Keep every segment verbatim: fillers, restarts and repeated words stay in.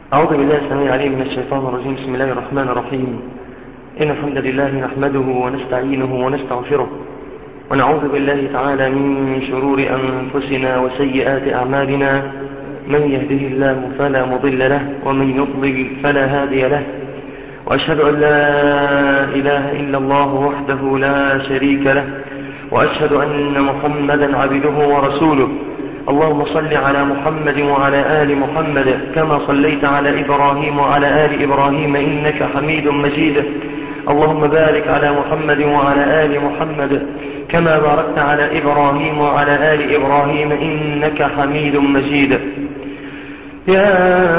أعوذ بالله السميع العليم من الشيطان الرجيم. بسم الله الرحمن الرحيم. إن الحمد لله نحمده ونستعينه ونستغفره، ونعوذ بالله تعالى من شرور أنفسنا وسيئات أعمالنا. من يهده الله فلا مضل له، ومن يضلل فلا هادي له. وأشهد أن لا إله إلا الله وحده لا شريك له، وأشهد أن محمدا عبده ورسوله. اللهم صل على محمد وعلى آل محمد كما صليت على إبراهيم وعلى آل إبراهيم إنك حميد مجيد. اللهم بارك على محمد وعلى آل محمد كما باركت على إبراهيم وعلى آل إبراهيم إنك حميد مجيد. يا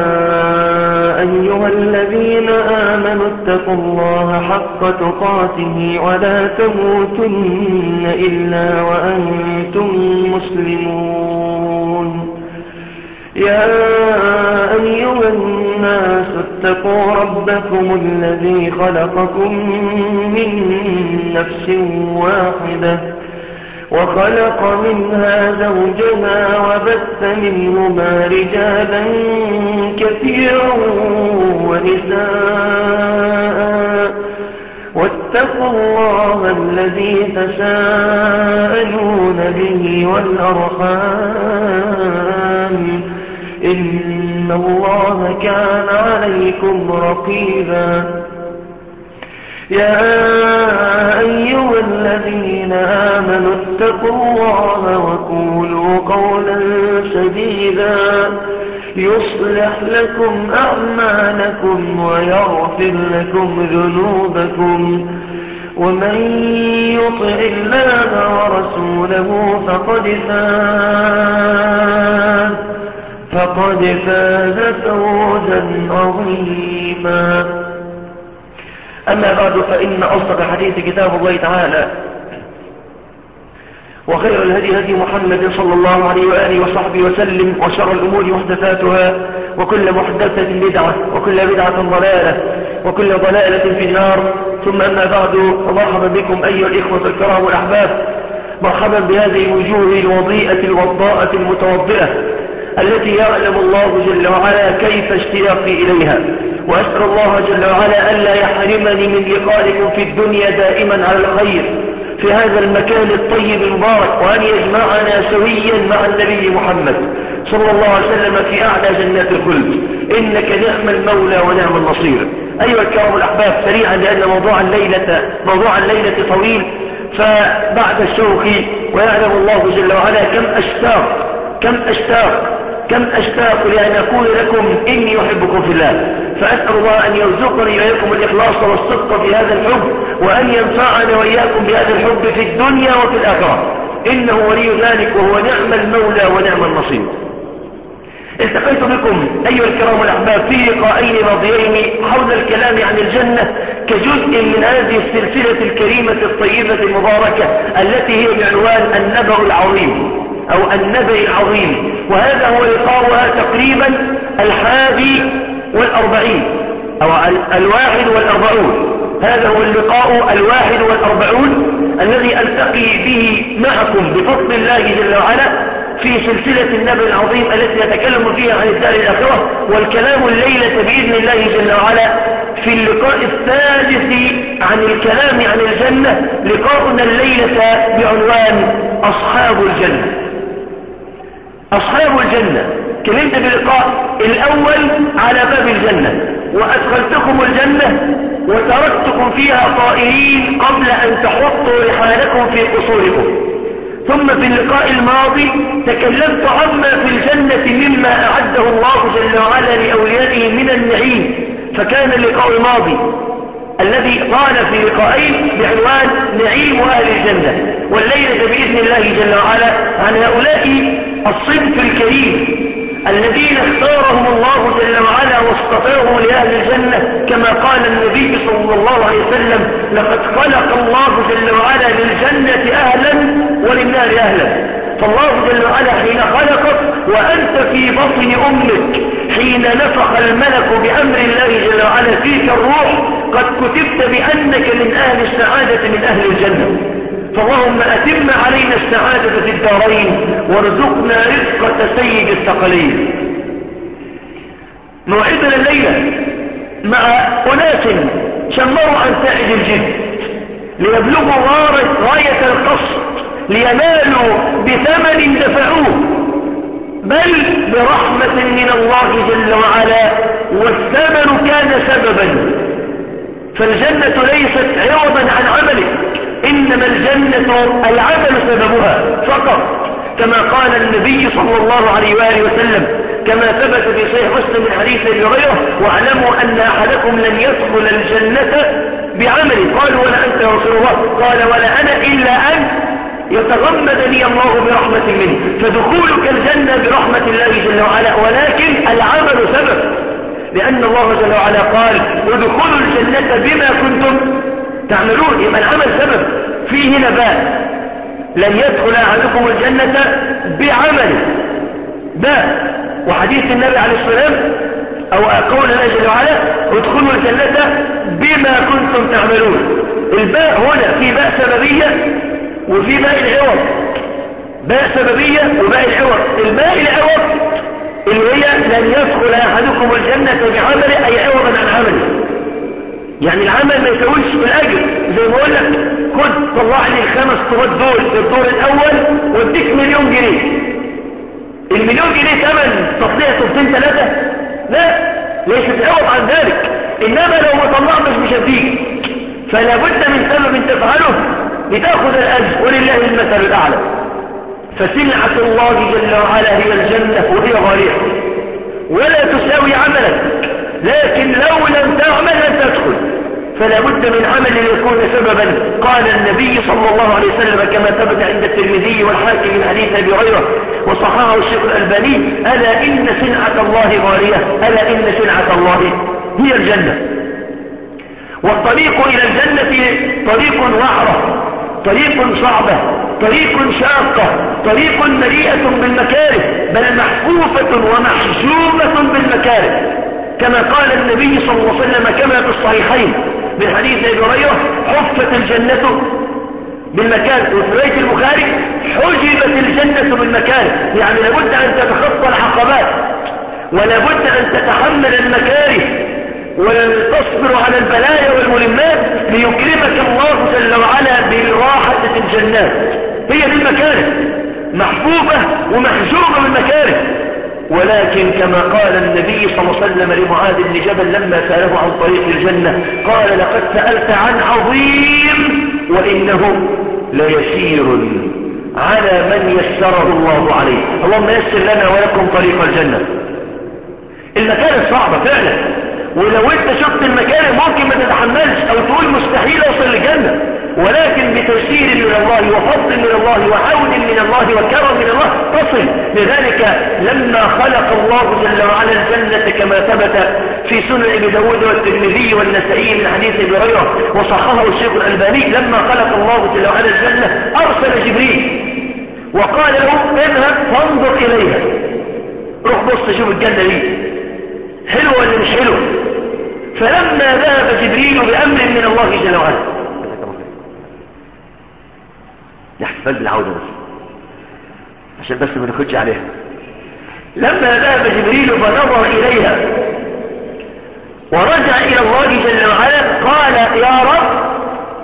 أيها الذين آمنوا اتقوا الله حق تقاته ولا تموتن إلا وأنتم مسلمون. يا أيها الناس اتقوا ربكم الذي خلقكم من نفس واحدة وخلق منها زوجها وبث منهما رجالا كثيرا ونساء، واتقوا الله الذي تساءلون به والأرحام إن الله كان عليكم رقيبا. يا أيها الذين آمنوا اتقوا الله وقولوا قولا سديدا يصلح لكم أعمالكم ويغفر لكم ذنوبكم، ومن يطع الله ورسوله فقد فاز فقد فاز فوزا عظيما. أما بعد، فإن أصدق الحديث كتاب الله تعالى، وخير الهدي هدي محمد صلى الله عليه وآله وصحبه وسلم، وشر الأمور محدثاتها، وكل محدثة بدعة، وكل بدعة ضلالة، وكل ضلالة في النار. ثم أما بعد، مرحبا بكم أيها الإخوة الكرام والأحباب. مرحبا بهذه الوجوه الوضيئة الوضاءة المتوضئة التي يعلم الله جل وعلا كيف اشتياقي إليها، وأسأل الله جل وعلا ألا يحرمني من لقائكم في الدنيا دائما على الخير في هذا المكان الطيب المبارك، وأن يجمعنا سويا مع النبي محمد صلى الله عليه وسلم في أعلى جنات الخلد. إنك نعم المولى ونعم النصير. أيها الكرام الأحباب، سريعا لأن موضوع الليلة موضوع الليلة طويل، فبعد الشوق ويعلم الله جل وعلا كم أشتاق كم أشتاق كم أشتاق لأن أقول لكم إني أحبكم في الله. فأسأل الله أن يرزقني وإياكم الإخلاص والصدق في هذا الحب، وأن ينفعنا وإياكم بهذا الحب في الدنيا وفي الآخرة، إنه ولي ذلك وهو نعم المولى ونعم النصير. التقيت بكم أيها الكرام الأحباب في لقاءين ماضيين حول الكلام عن الجنة كجزء من هذه السلسلة الكريمة الطيبة المباركة التي هي بعنوان النبأ العظيم أو النبأ العظيم، وهذا هو لقاؤها تقريبا الحادي والأربعين أو الواحد والأربعون. هذا هو اللقاء الواحد والأربعون الذي ألتقي به معكم بفضل الله جل وعلا في سلسلة النبأ العظيم التي نتكلم فيها عن الدار الآخرة، والكلام الليلة بإذن الله جل وعلا في اللقاء الثالث عن الكلام عن الجنة. لقاؤنا الليلة بعنوان أصحاب الجنة. أصحاب الجنة. كلمت باللقاء الأول على باب الجنة، وأدخلتكم الجنة وتركتكم فيها طائرين قبل أن تحطوا رحالكم في قصوركم. ثم في اللقاء الماضي تكلمت عما في الجنة مما أعده الله جل وعلا لأوليائه من النعيم، فكان اللقاء الماضي الذي قال في لقاءين بعنوان نعيم أهل الجنة، والليلة بإذن الله جل وعلا عن هؤلاء الصنف الكريم الذين اختارهم الله جل وعلا واصطفاهم لأهل الجنة، كما قال النبي صلى الله عليه وسلم: لقد خلق الله جل وعلا للجنة أهلا وللنار أهلا. فالله جل وعلا حين خلقك وأنت في بطن أمك، حين نفخ الملك بأمر الله جل وعلا فيك الروح، قد كتبت بأنك من أهل السعادة من أهل الجنة. فاللهم أتم علينا السعادة في الدارين، وارزقنا رزقة سيد الثقلين. موعدنا الليلة مع أناس شمروا عن ساعد الجد ليبلغوا غاية القصد لينالوا بثمن دفعوه، بل برحمة من الله جل وعلا، والثمن كان سببا. فالجنة ليست عوضا عن عملك، إنما الجنة العمل سببها فقط، كما قال النبي صلى الله عليه وآله وسلم كما ثبت في صحيح مسلم من حديث ابي هريره: واعلموا أن أحدكم لن يدخل الجنة بعمله. قالوا: ولا أنت يا رسول الله؟ قال: ولا أنا إلا أن يتغمدني الله برحمة منه. فدخولك الجنة برحمة الله جل وعلا، ولكن العمل سبب، لأن الله جل وعلا قال: ادخلوا الجنة بما كنتم تعملون. يبقى العمل سبب. فيه نبات: لن يدخل أحدكم الجنة بعمله. باء. وحديث النبي عليه السلام أو قول الله جل وعلا: ادخلوا الجنة بما كنتم تعملون. الباء هنا في باء سببية وفي باء العوض. باء سببية وباء العوض. الباء العوض اللي هي لن يدخل أحدكم الجنة بعمله، أي عوضا عن عمله. يعني العمل ما يسويش الأجر، زي ما أقول لك: خد طلع لي الخمس طوات دول الدور الأول واديك مليون جنيه. المليون جنيه ثمن تصليح طوبتين ثلاثة؟ لا، ليست عوض عن ذلك. إنما لو ما طلعتش مش هديك، فلا بد من سبب تفعله لتأخذ الأجر، ولله المثل الأعلى. فسلعة الله جل وعلا هي الجنة، وهي غالية ولا تساوي عملك، لكن لو لم تعمل لن تدخل، فلا بد من عمل يكون سببا. قال النبي صلى الله عليه وسلم كما ثبت عند الترمذي والحاكم من حديث ابي هريره وصححه الشيخ الألباني: ألا إن سلعة الله غالية، ألا إن سلعة الله هي الجنة. والطريق إلى الجنة طريق وعرة، طريق صعبة، طريق شاقة، طريق مليئة بالمكاره، بل محفوفة ومحجوبة بالمكاره، كما قال النبي صلى الله عليه وسلم كما في الصحيحين من حديث ابي هريره: حفت الجنة بالمكاره. وفي رواية البخاري: حجبت الجنة بالمكاره. يعني لابد أن تتخطى العقبات، ولابد أن تتحمل المكاره، ولن تصبر على البلايا والملمات ليكرمك الله جل وعلا بالراحة في الجنات. هي دي المكاره، محبوبة ومحجوبة بالمكاره. ولكن كما قال النبي صلى الله عليه وسلم لمعاذ بن جبل لما سأله عن طريق الجنة: قال: لقد سألت عن عظيم وإنه ليسير على من يسره الله عليه. اللهم يسر لنا ولكم طريق الجنة. المكان صعبة فعلا، ولو انت شفت المكان ممكن ما تتحملش او تقول مستحيل اوصل للجنة، ولكن بتيسير من الله وفضل من الله وعون من الله وكرم من الله تصل. لذلك لما خلق الله جل وعلا الجنة كما ثبت في سنن ابي داود والترمذي والنسائي من حديث ابي هريره وصححه الشيخ الألباني: لما خلق الله جل وعلا الجنة أرسل جبريل وقال له: اذهب فانظر إليها، روح بص شوف الجنة دي حلوة ولا مش حلوة. فلما ذهب جبريل بأمر من الله جل وعلا، نحتفل بالعودة بس عشان بس ما نخدش عليها. لما ذهب جبريل فنظر إليها ورجع إلى الله جل وعلا قال: يا رب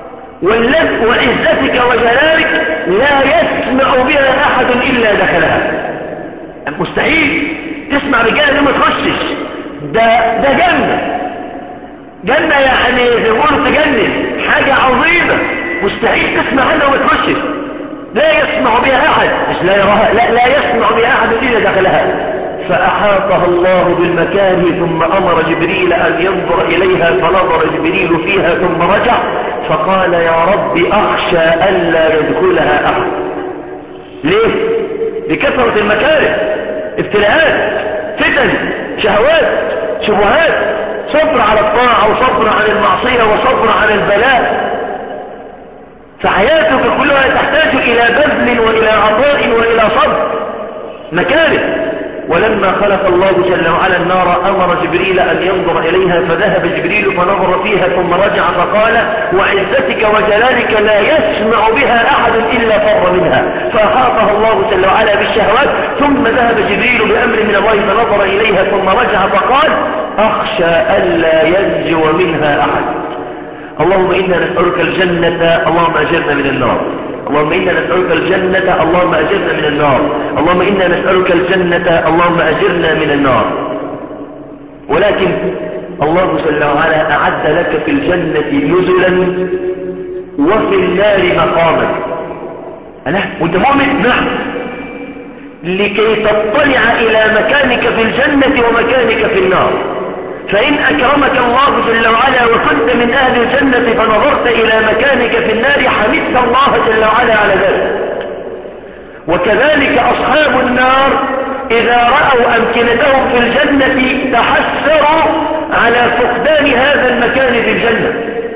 وعزتك وجلالك لا يسمع بها أحد إلا دخلها. مستحيل تسمع بجنة ما تخشش، ده ده جنة جنة يعني زي ما قلت تجنن، حاجة عظيمة مستحيل تسمع عنها وما تخشش. لا يسمع بها أحد، مش لا يراها، لا, لا يسمع بها أحد إلا دخلها. فأحاطها الله بالمكان ثم أمر جبريل أن ينظر إليها، فنظر جبريل فيها ثم رجع فقال: يا رب أخشى ألا يدخلها أحد. ليه؟ لكثرة المكاره، ابتلاءات، فتن، شهوات، شبهات، صبر على الطاعة وصبر على المعصية وصبر على البلاء. فحياتك كلها تحتاج إلى بذل وإلى عطاء وإلى صبر، مكاره. ولما خلق الله جل وعلا النار أمر جبريل أن ينظر إليها، فذهب جبريل فنظر فيها ثم رجع فقال: وعزتك وجلالك لا يسمع بها أحد إلا فر منها. فأحاطها الله جل وعلا بالشهوات، ثم ذهب جبريل بأمر من الله فنظر إليها ثم رجع فقال: أخشى ألا ينجو منها أحد. اللهم إنا نسألك الجنة اللهم أجرنا من النار. اللهم إنا نسألك الجنة اللهم أجرنا من النار. اللهم إنا نسألك الجنة اللهم أجرنا من النار. ولكن الله جل وعلا أعد لك في الجنة نزلا وفي النار مقاما. أنا وأنت مؤمن؟ نعم. لكي تطلع إلى مكانك في الجنة ومكانك في النار. فإن أكرمك الله جل وعلا وكنت من أهل الجنة فنظرت إلى مكانك في النار حمدت الله جل وعلا على ذلك. وكذلك أصحاب النار إذا رأوا أمكنتهم في الجنة تحسروا على فقدان هذا المكان في الجنة.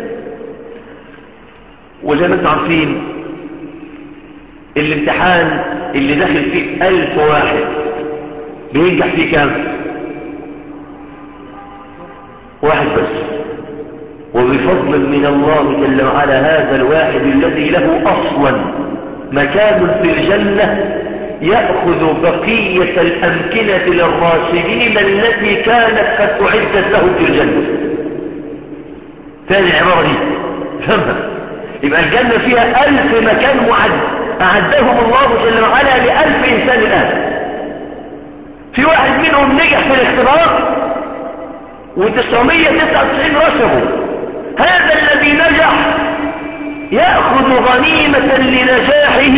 وزي ما انتم عارفين الامتحان اللي داخل فيه ألف واحد بينجح فيه كام؟ واحد بس. وبفضل من الله جل وعلا هذا الواحد الذي له أصلا مكان في الجنة يأخذ بقية الأمكنة للراشدين التي كانت قد أعدت له في الجنة. ثاني العبارة دي فهمها. يبقى الجنة فيها ألف مكان معد أعدهم الله جل وعلا لألف إنسان الآن. في واحد منهم نجح في الاختبار وتسعمية تسعة وتسعين رسبوا. هذا الذي نجح يأخذ غنيمة لنجاحه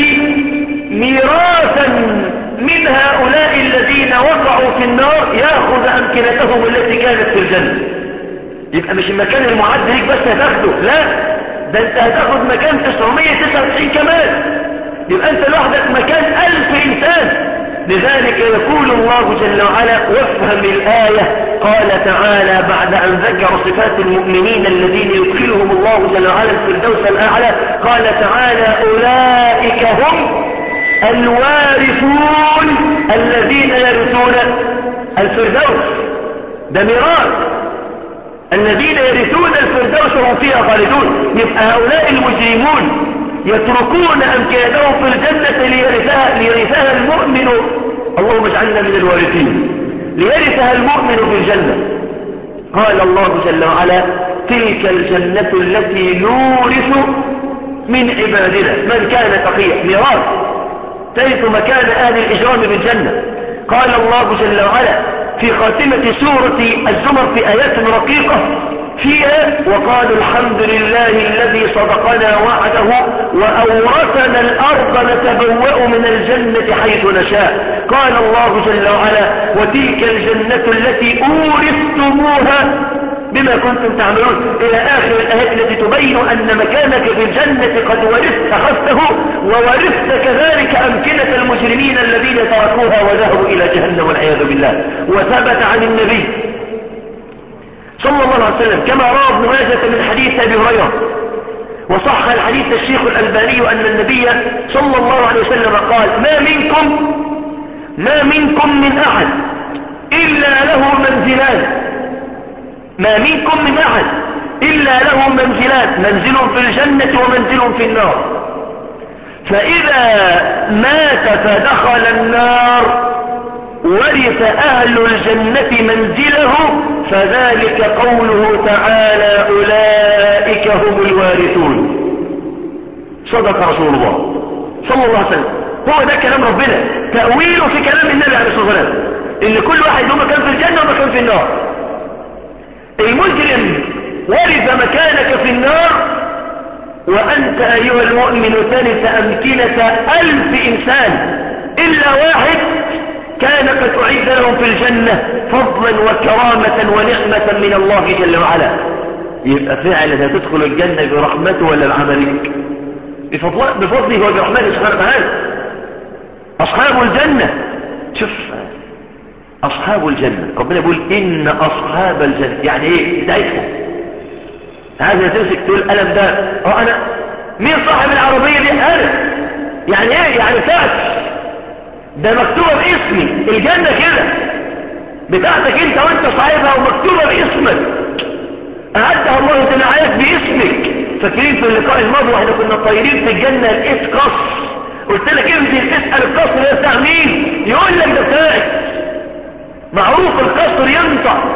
ميراثا من هؤلاء الذين وقعوا في النار يأخذ أمكنتهم التي كانت في الجنة. يبقى مش المكان المعد ليك بس هتاخده، لا، ده انت هتاخد مكان تسعمية تسعة وتسعين كمان. يبقى انت لوحدك مكان ألف إنسان. لذلك يقول الله جل وعلا وافهم الآية. قال تعالى بعد أن ذكر صفات المؤمنين الذين يدخلهم الله جل وعلا الفردوس الأعلى قال تعالى أولئك هم الوارثون الذين يرثون الفردوس. ده ميراث. الذين يرثون الفردوس وهم فيها خالدون. يبقى هؤلاء المجرمون يتركون أمكانتهم في الجنة ليرثها, ليرثها المؤمن. اللهم اجعلنا من الوارثين. ليرثها المؤمن في الجنة. قال الله جل وعلا تلك الجنة التي نورث من عبادنا من كان تقيا. ميراث ترث مكان أهل الإجرام بالجنة. قال الله جل وعلا في خاتمة سورة الزمر في آيات رقيقة فيها وقالوا الحمد لله الذي صدقنا وعده وأورثنا الأرض نتبوأ من الجنة حيث نشاء. قال الله جل وعلا وتلك الجنة التي أورثتموها بما كنتم تعملون إلى آخر الآيات التي تبين أن مكانك في الجنة قد ورثت أخذته وورثت كذلك أمكنة المجرمين الذين تركوها وذهبوا إلى جهنم والعياذ بالله. وثبت عن النبي صلى الله عليه وسلم كما روى ابن ماجه من حديث أبي هريرة وصح الحديث الشيخ الألباني أن النبي صلى الله عليه وسلم قال ما منكم ما منكم من أحد إلا له منزلان. ما منكم من أحد إلا له منزلان منزل في الجنة ومنزل في النار. فإذا مات فدخل النار ورث أهل الجنة منزله فذلك قوله تعالى أولئك هم الوارثون. صدق رسول الله صلى الله عليه وسلم. هو ده كلام ربنا تأويله في كلام النبي عليه الصلاة والسلام إن كل واحد له مكان في الجنة ومكان في النار. المجرم ورث مكانك في النار وأنت أيها المؤمن ترث أمكنة ألف إنسان إلا واحد كان قد أعد لهم في الجنة فضلا وكرامة ونعمة من الله جل وعلا. يبقى فعلا هتدخل الجنة برحمته ولا بعملك؟ بفضله وبرحمته سبحانه وتعالى. أصحاب الجنة شوف أصحاب الجنة ربنا يقول إن أصحاب الجنة يعني إيه بتاعتهم. هذا تمسك تقول ألم ده أه أنا مين صاحب العربية دي أنا يعني إيه يعني فات ده مكتوبة باسمي. الجنة كده بتاعتك انت وانت صاحبها ومكتوبة باسمك أعدها الله تنعيك باسمك. فاكرين في اللقاء الماضي واحنا كنا طايرين في الجنة الإس قصر قلت لك انزل تسأل القصر ده بتاع مين يقول لك ده بتاعك. معروف القصر ينطق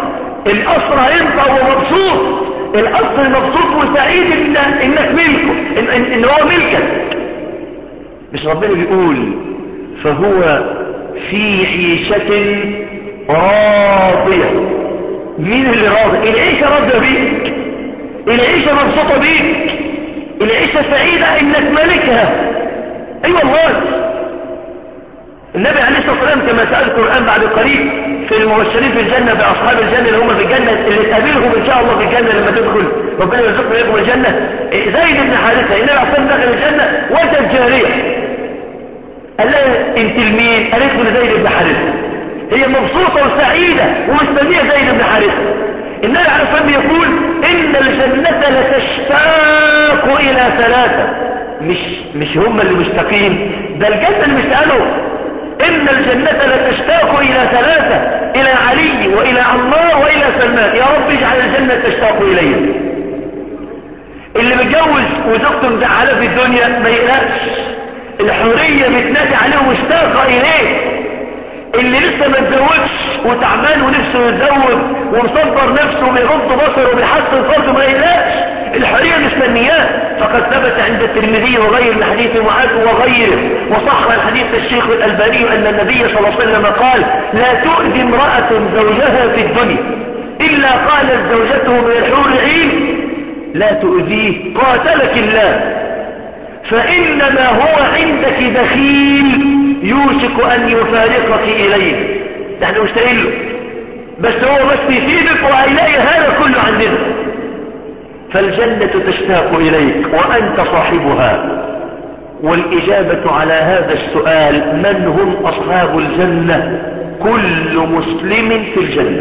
القصر هينفع ومبسوط، القصر مبسوط وسعيد إن انك ملكه، إن, إن, إن هو ملكك. مش ربنا بيقول فهو في عيشة راضية؟ مين اللي راضي؟ العيشة راضية بيك، العيشة مبسوطة بيك، العيشة سعيدة انك ملكها. اي أيوة والله. النبي عليه الصلاة والسلام كما سأل القرآن بعد قريب في المبشرين في الجنة بأصحاب الجنة اللي هم في الجنة اللي تقابلهم إن شاء الله في الجنة لما تدخل ربنا يرزقنا إياكم الجنة. زيد بن حارثة النبي عليه الصلاة والسلام دخل الجنة وجد جارية، قال لها انت لمين؟ قالت له زيد بن حارثة. هي مبسوطة وسعيدة ومستنية زيد بن حارثة. النبي عليه الصلاة والسلام يقول إن الجنة لتشتاق إلى ثلاثة. مش مش هم اللي مشتاقين، ده الجنة اللي مشتاقوا. إن الجنة لتشتاق إلى ثلاثة، إلى علي وإلى عمار وإلى سلمان. يا رب اجعل الجنة تشتاق إليه. اللي متجوز وزوجته مزعلة في الدنيا ما يقلقش، الحورية بتنادي عليه ومشتاقة إليه. اللي لسه ما اتزوجش وتعبان ونفسه يتزوج ومصبر نفسه وبيغض بصره وبيحسن فرضه ما يقلقش، الحرية مستنياه. فقد ثبت عند الترمذي وغير من حديث معاذ وغيره وصح الحديث الشيخ الألباني أن النبي صلى الله عليه وسلم قال لا تؤذي امرأة زوجها في الدنيا إلا قالت زوجته من الحور العين لا تؤذيه قاتلك الله، فإنما هو عندك دخيل يوشك أن يفارقك إليه. نحن مشتاقين له بس هو بس يسيبك وهيلاقي هذا كله عندنا. فالجنة تشتاق إليك وأنت صاحبها. والإجابة على هذا السؤال من هم أصحاب الجنة؟ كل مسلم في الجنة،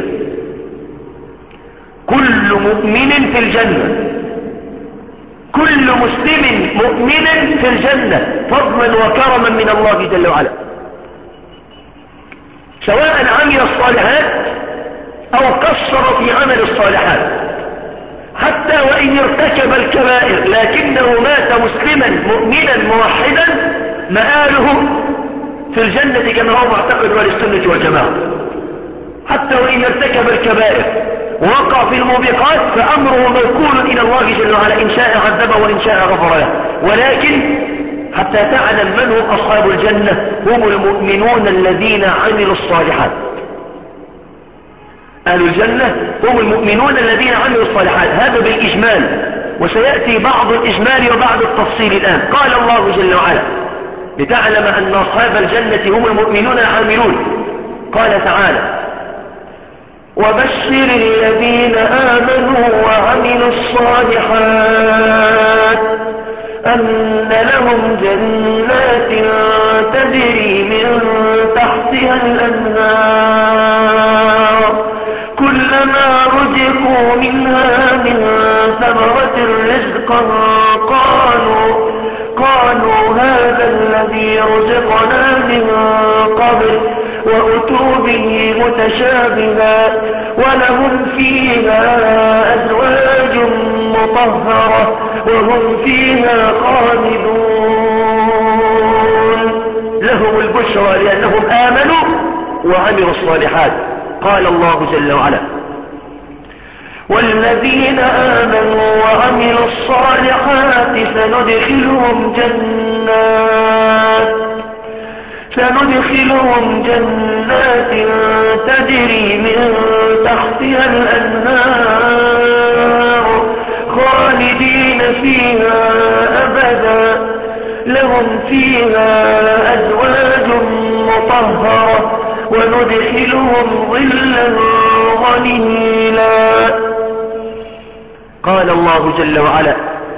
كل مؤمن في الجنة، كل مسلم مؤمن في الجنة فضلا وكرما من الله جل وعلا، سواء عمل الصالحات أو قصر في عمل الصالحات، حتى وإن ارتكب الكبائر لكنه مات مسلما مؤمنا موحدا مآله في الجنة كما هو معتقد والسنة والجماعة. حتى وإن ارتكب الكبائر ووقع في الموبقات فأمره موكول إلى الله جل وعلا، إن شاء عذبه وإن شاء غفر له. ولكن حتى تعلم من هم أصحاب الجنة هم المؤمنون الذين عملوا الصالحات. أهل الجنة هم المؤمنون الذين عملوا الصالحات، هذا بالإجمال، وسيأتي بعض الإجمال وبعض التفصيل الآن. قال الله جل وعلا لتعلم أن أصحاب الجنة هم المؤمنون العاملون. قال تعالى وبشر الذين آمنوا وعملوا الصالحات أن لهم جنات تجري من تحتها الأنهار كلما رزقوا منها من ثمرة رزقا قالوا قالوا هذا الذي رزقنا من قبل وأتوا به متشابها ولهم فيها أزواج مطهرة وهم فيها خالدون. لهم البشرى لأنهم آمنوا وعملوا الصالحات. قال الله جل وعلا والذين آمنوا وعملوا الصالحات سندخلهم جنات سندخلهم جنات تجري من تحتها الأنهار خالدين فيها أبدا لهم فيها أزواج مطهرة وندخلهم ظلا ظليلا. قال الله جل وعلا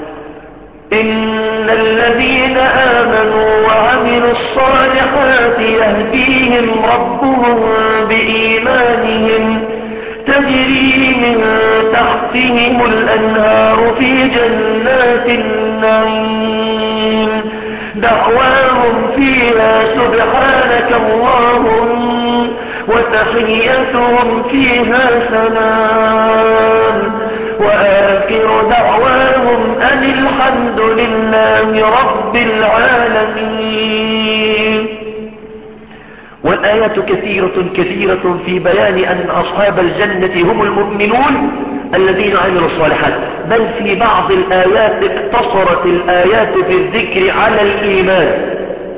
إن الذين آمنوا وعملوا الصالحات يهديهم ربهم بإيمانهم تجري من تحتهم الأنهار في جنات النعيم دعواهم فيها سبحانك اللهم وتحيتهم فيها سلام وآخر دعواهم أن الحمد لله رب العالمين. والآيات كثيرة كثيرة في بيان أن أصحاب الجنة هم المؤمنون الذين عملوا الصالحات، بل في بعض الآيات اقتصرت الآيات في الذكر على الإيمان،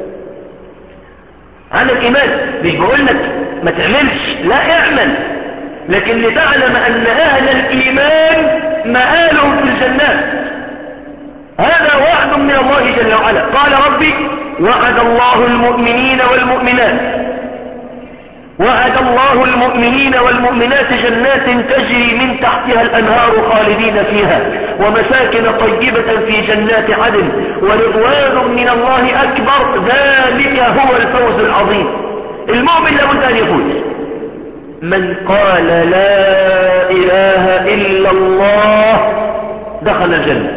على الإيمان. مش بقول لك ما تعملش، لا اعمل، لكن لتعلم أن أهل الإيمان مآلهم في الجنات. هذا وعد من الله جل وعلا. قال ربي: وعد الله المؤمنين والمؤمنات وعد الله المؤمنين والمؤمنات جنات تجري من تحتها الأنهار خالدين فيها ومساكن طيبة في جنات عدن ورضوان من الله أكبر، ذلك هو الفوز العظيم. المؤمن لابد أن يفوز. من قال لا إله إلا الله دخل الجنة.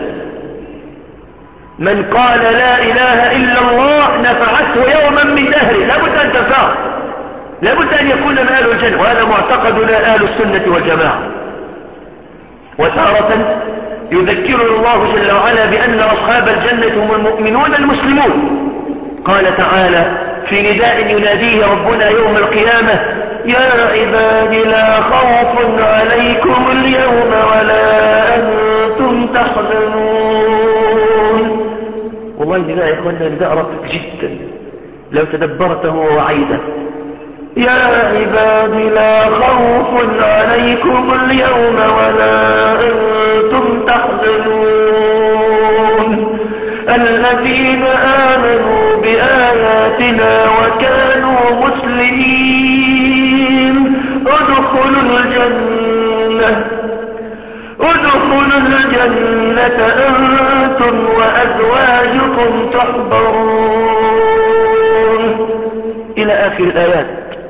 من قال لا إله إلا الله نفعته يوما من دهره، لابد أن تنفعه، لابد أن يكون من أهل الجنة، وهذا معتقدنا أهل السنة والجماعة. وتارة يذكرنا الله جل وعلا بأن أصحاب الجنة هم المؤمنون المسلمون. قال تعالى في نداء يناديه ربنا يوم القيامة: يا عباد لا خوف عليكم اليوم ولا أنتم تحزنون. والله نداء يا إخواننا نداء رقيق جدا لو تدبرته ووعيته. يا عباد لا خوف عليكم اليوم ولا أنتم تحزنون الذين آمنوا بآياتنا وكانوا مسلمين ادخلوا الجنة ادخلوا الجنة أنتم وأزواجكم تحبرون إلى آخر الآيات.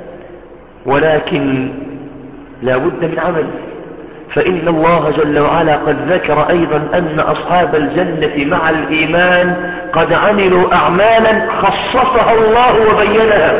ولكن لا بد من عمل، فإن الله جل وعلا قد ذكر أيضا أن أصحاب الجنة مع الإيمان قد عملوا أعمالا خصصها الله وبينها.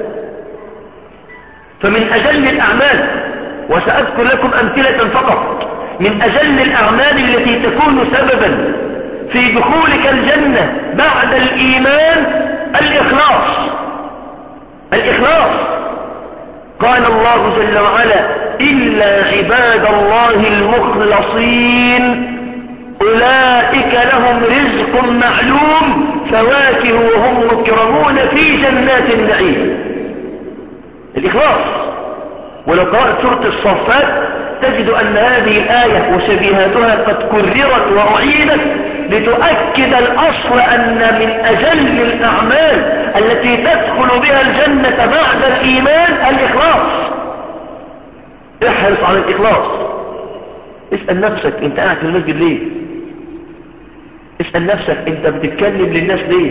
فمن أجل الأعمال، وسأذكر لكم أمثلة فقط، من أجل الأعمال التي تكون سببا في دخولك الجنة بعد الإيمان الإخلاص. الإخلاص قال الله جل وعلا: إلا عباد الله المخلصين أولئك لهم رزق معلوم فواكه وهم مكرمون في جنات النعيم. الإخلاص. ولو قرأت سورة الصفات تجد أن هذه الآية وشبيهاتها قد كررت وأعيدت لتؤكد الأصل أن من أجل الأعمال التي تدخل بها الجنة بعد الإيمان الإخلاص. احرص على الإخلاص. اسأل نفسك انت قاعد في المسجد ليه؟ اسأل نفسك انت بتتكلم للناس ليه؟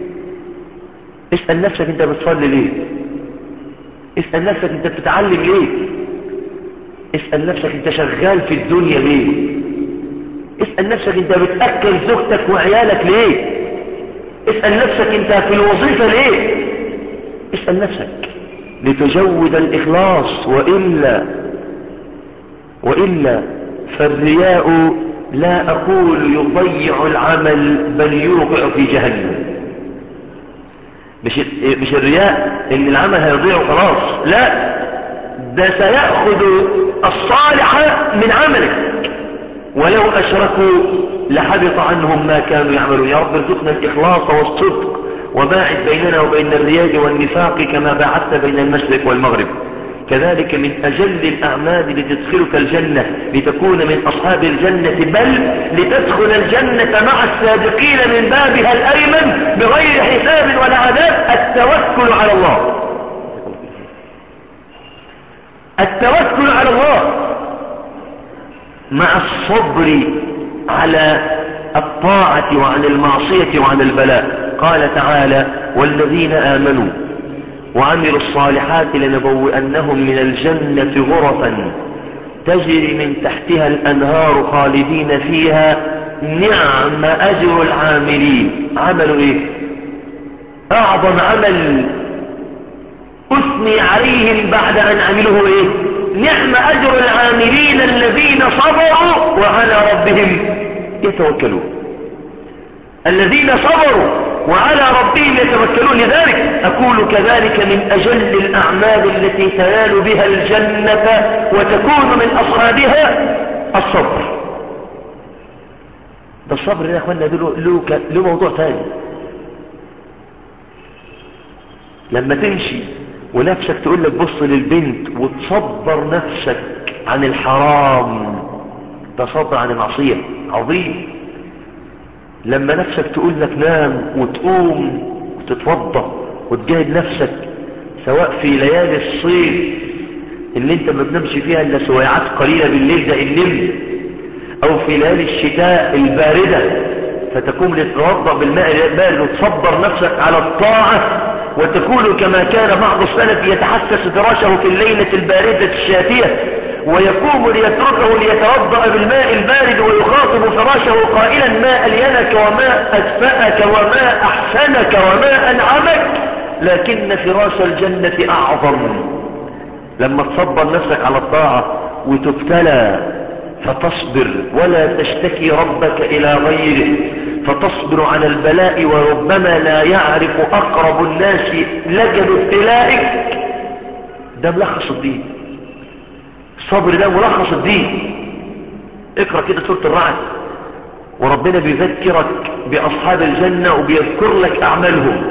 اسأل نفسك انت بتصلي ليه؟ اسأل نفسك انت بتتعلم ليه؟ اسأل نفسك انت شغال في الدنيا ليه؟ اسأل نفسك انت بتأكل زوجتك وعيالك ليه؟ اسأل نفسك انت في الوظيفة ليه؟ اسأل نفسك لتجود الإخلاص، وإلا وإلا فالرياء لا أقول يضيع العمل بل يوقع في جهنم. مش, مش الرياء ان العمل هيضيع خلاص، لا، ده سيأخذ الصالح من عملك، ولو أشركوا لحبط عنهم ما كانوا يعملون. يا رب ارزقنا الإخلاص والصدق، وباعد بيننا وبين الرياء والنفاق كما باعدت بين المشرق والمغرب. كذلك من أجل الأعمال لتدخلك الجنة لتكون من أصحاب الجنة، بل لتدخل الجنة مع السابقين من بابها الأيمن بغير حساب ولا عذاب، التوكل على الله. التوكل على الله مع الصبر على الطاعة وعن المعصية وعن البلاء. قال تعالى: والذين آمنوا وعملوا الصالحات لنبوئنهم من الجنة غرفا تجري من تحتها الأنهار خالدين فيها نعم أجر العاملين. عملوا إيه؟ أعظم عمل أثني عليهم بعد أن عملوه إيه؟ نعم أجر العاملين الذين صبروا وعلى ربهم يتوكلون. الذين صبروا وعلى ربهم يتوكلون. لذلك أقول كذلك من أجل الأعمال التي تنال بها الجنة وتكون من أصحابها الصبر. ده الصبر يا أخوانا له, له, له موضوع ثاني. لما تمشي ونفسك تقول لك بص للبنت وتصبر نفسك عن الحرام، ده صبر عن المعصية عظيم. لما نفسك تقول لك نام وتقوم وتتوضى وتجاهد نفسك سواء في ليالي الصيف اللي انت ما بنمشي فيها الا سويعات قليلة بالليل ده النمل، او في ليالي الشتاء الباردة فتقوم لتتوضى بالماء البارد وتصبر نفسك على الطاعة، وتكون كما كان بعض السلف يتحسس فراشه في الليلة الباردة الشاتية ويقوم ليتركه ليتوضأ بالماء البارد ويخاطب فراشه قائلا ما ألينك وما أدفأك وما أحسنك وما أنعمك، لكن فراش الجنة أعظم. لما تصبر نفسك على الطاعة وتبتلى فتصبر ولا تشتكي ربك إلى غيره، فتصبر على البلاء وربما لا يعرف أقرب الناس لك بابتلائك، ده ملخص الدين. الصبر ده ملخص الدين. اقرأ كده سورة الرعد وربنا بيذكرك بأصحاب الجنة وبيذكر لك أعمالهم،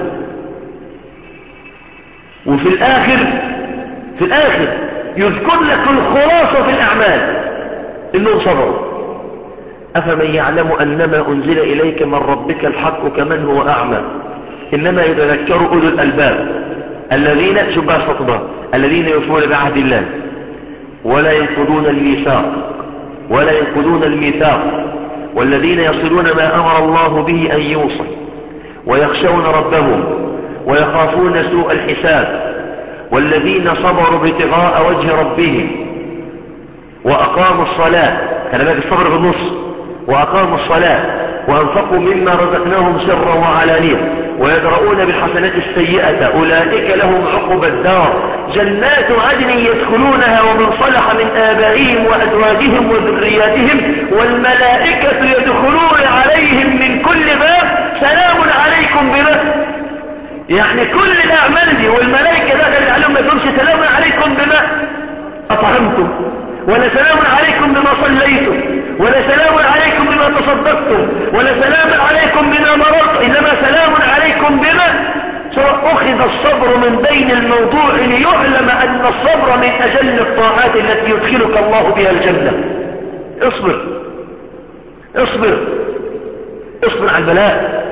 وفي الآخر في الآخر يذكر لك الخلاصة في الأعمال إنهم صبروا. أفمن يعلم أنما أنزل إليك من ربك الحق كمن هو أعمى إنما يتذكر أولو الألباب الذين شبه الصطبة الذين يوفون بعهد الله ولا ينقضون الميثاق ولا ينقضون الميثاق والذين يصلون ما أمر الله به أن يوصل ويخشون ربهم ويخافون سوء الحساب والذين صبروا ابتغاء وجه ربهم وأقاموا الصلاة، كان بالك الصبر بالنص، وأقاموا الصلاة وأنفقوا مما رزقناهم سرا وعلانية ويدرؤون بالحسنات السيئة أولئك لهم عقبى الدار جنات عدن يدخلونها ومن صلح من آبائهم وأزواجهم وذرياتهم والملائكة يدخلون عليهم من كل باب سلام عليكم بما، يعني كل الأعمال دي والملائكة دخلت عليهم ما يقولش سلام عليكم بما أطعمتم ولا سلام عليكم بما صليتم ولا سلام عليكم بما تصدقتم ولا سلام عليكم بما مرضت، إنما سلام عليكم بما أخذ الصبر من بين الموضوع ليعلم أن الصبر من أجل الطاعات التي يدخلك الله بها الجنة. اصبر اصبر اصبر على البلاء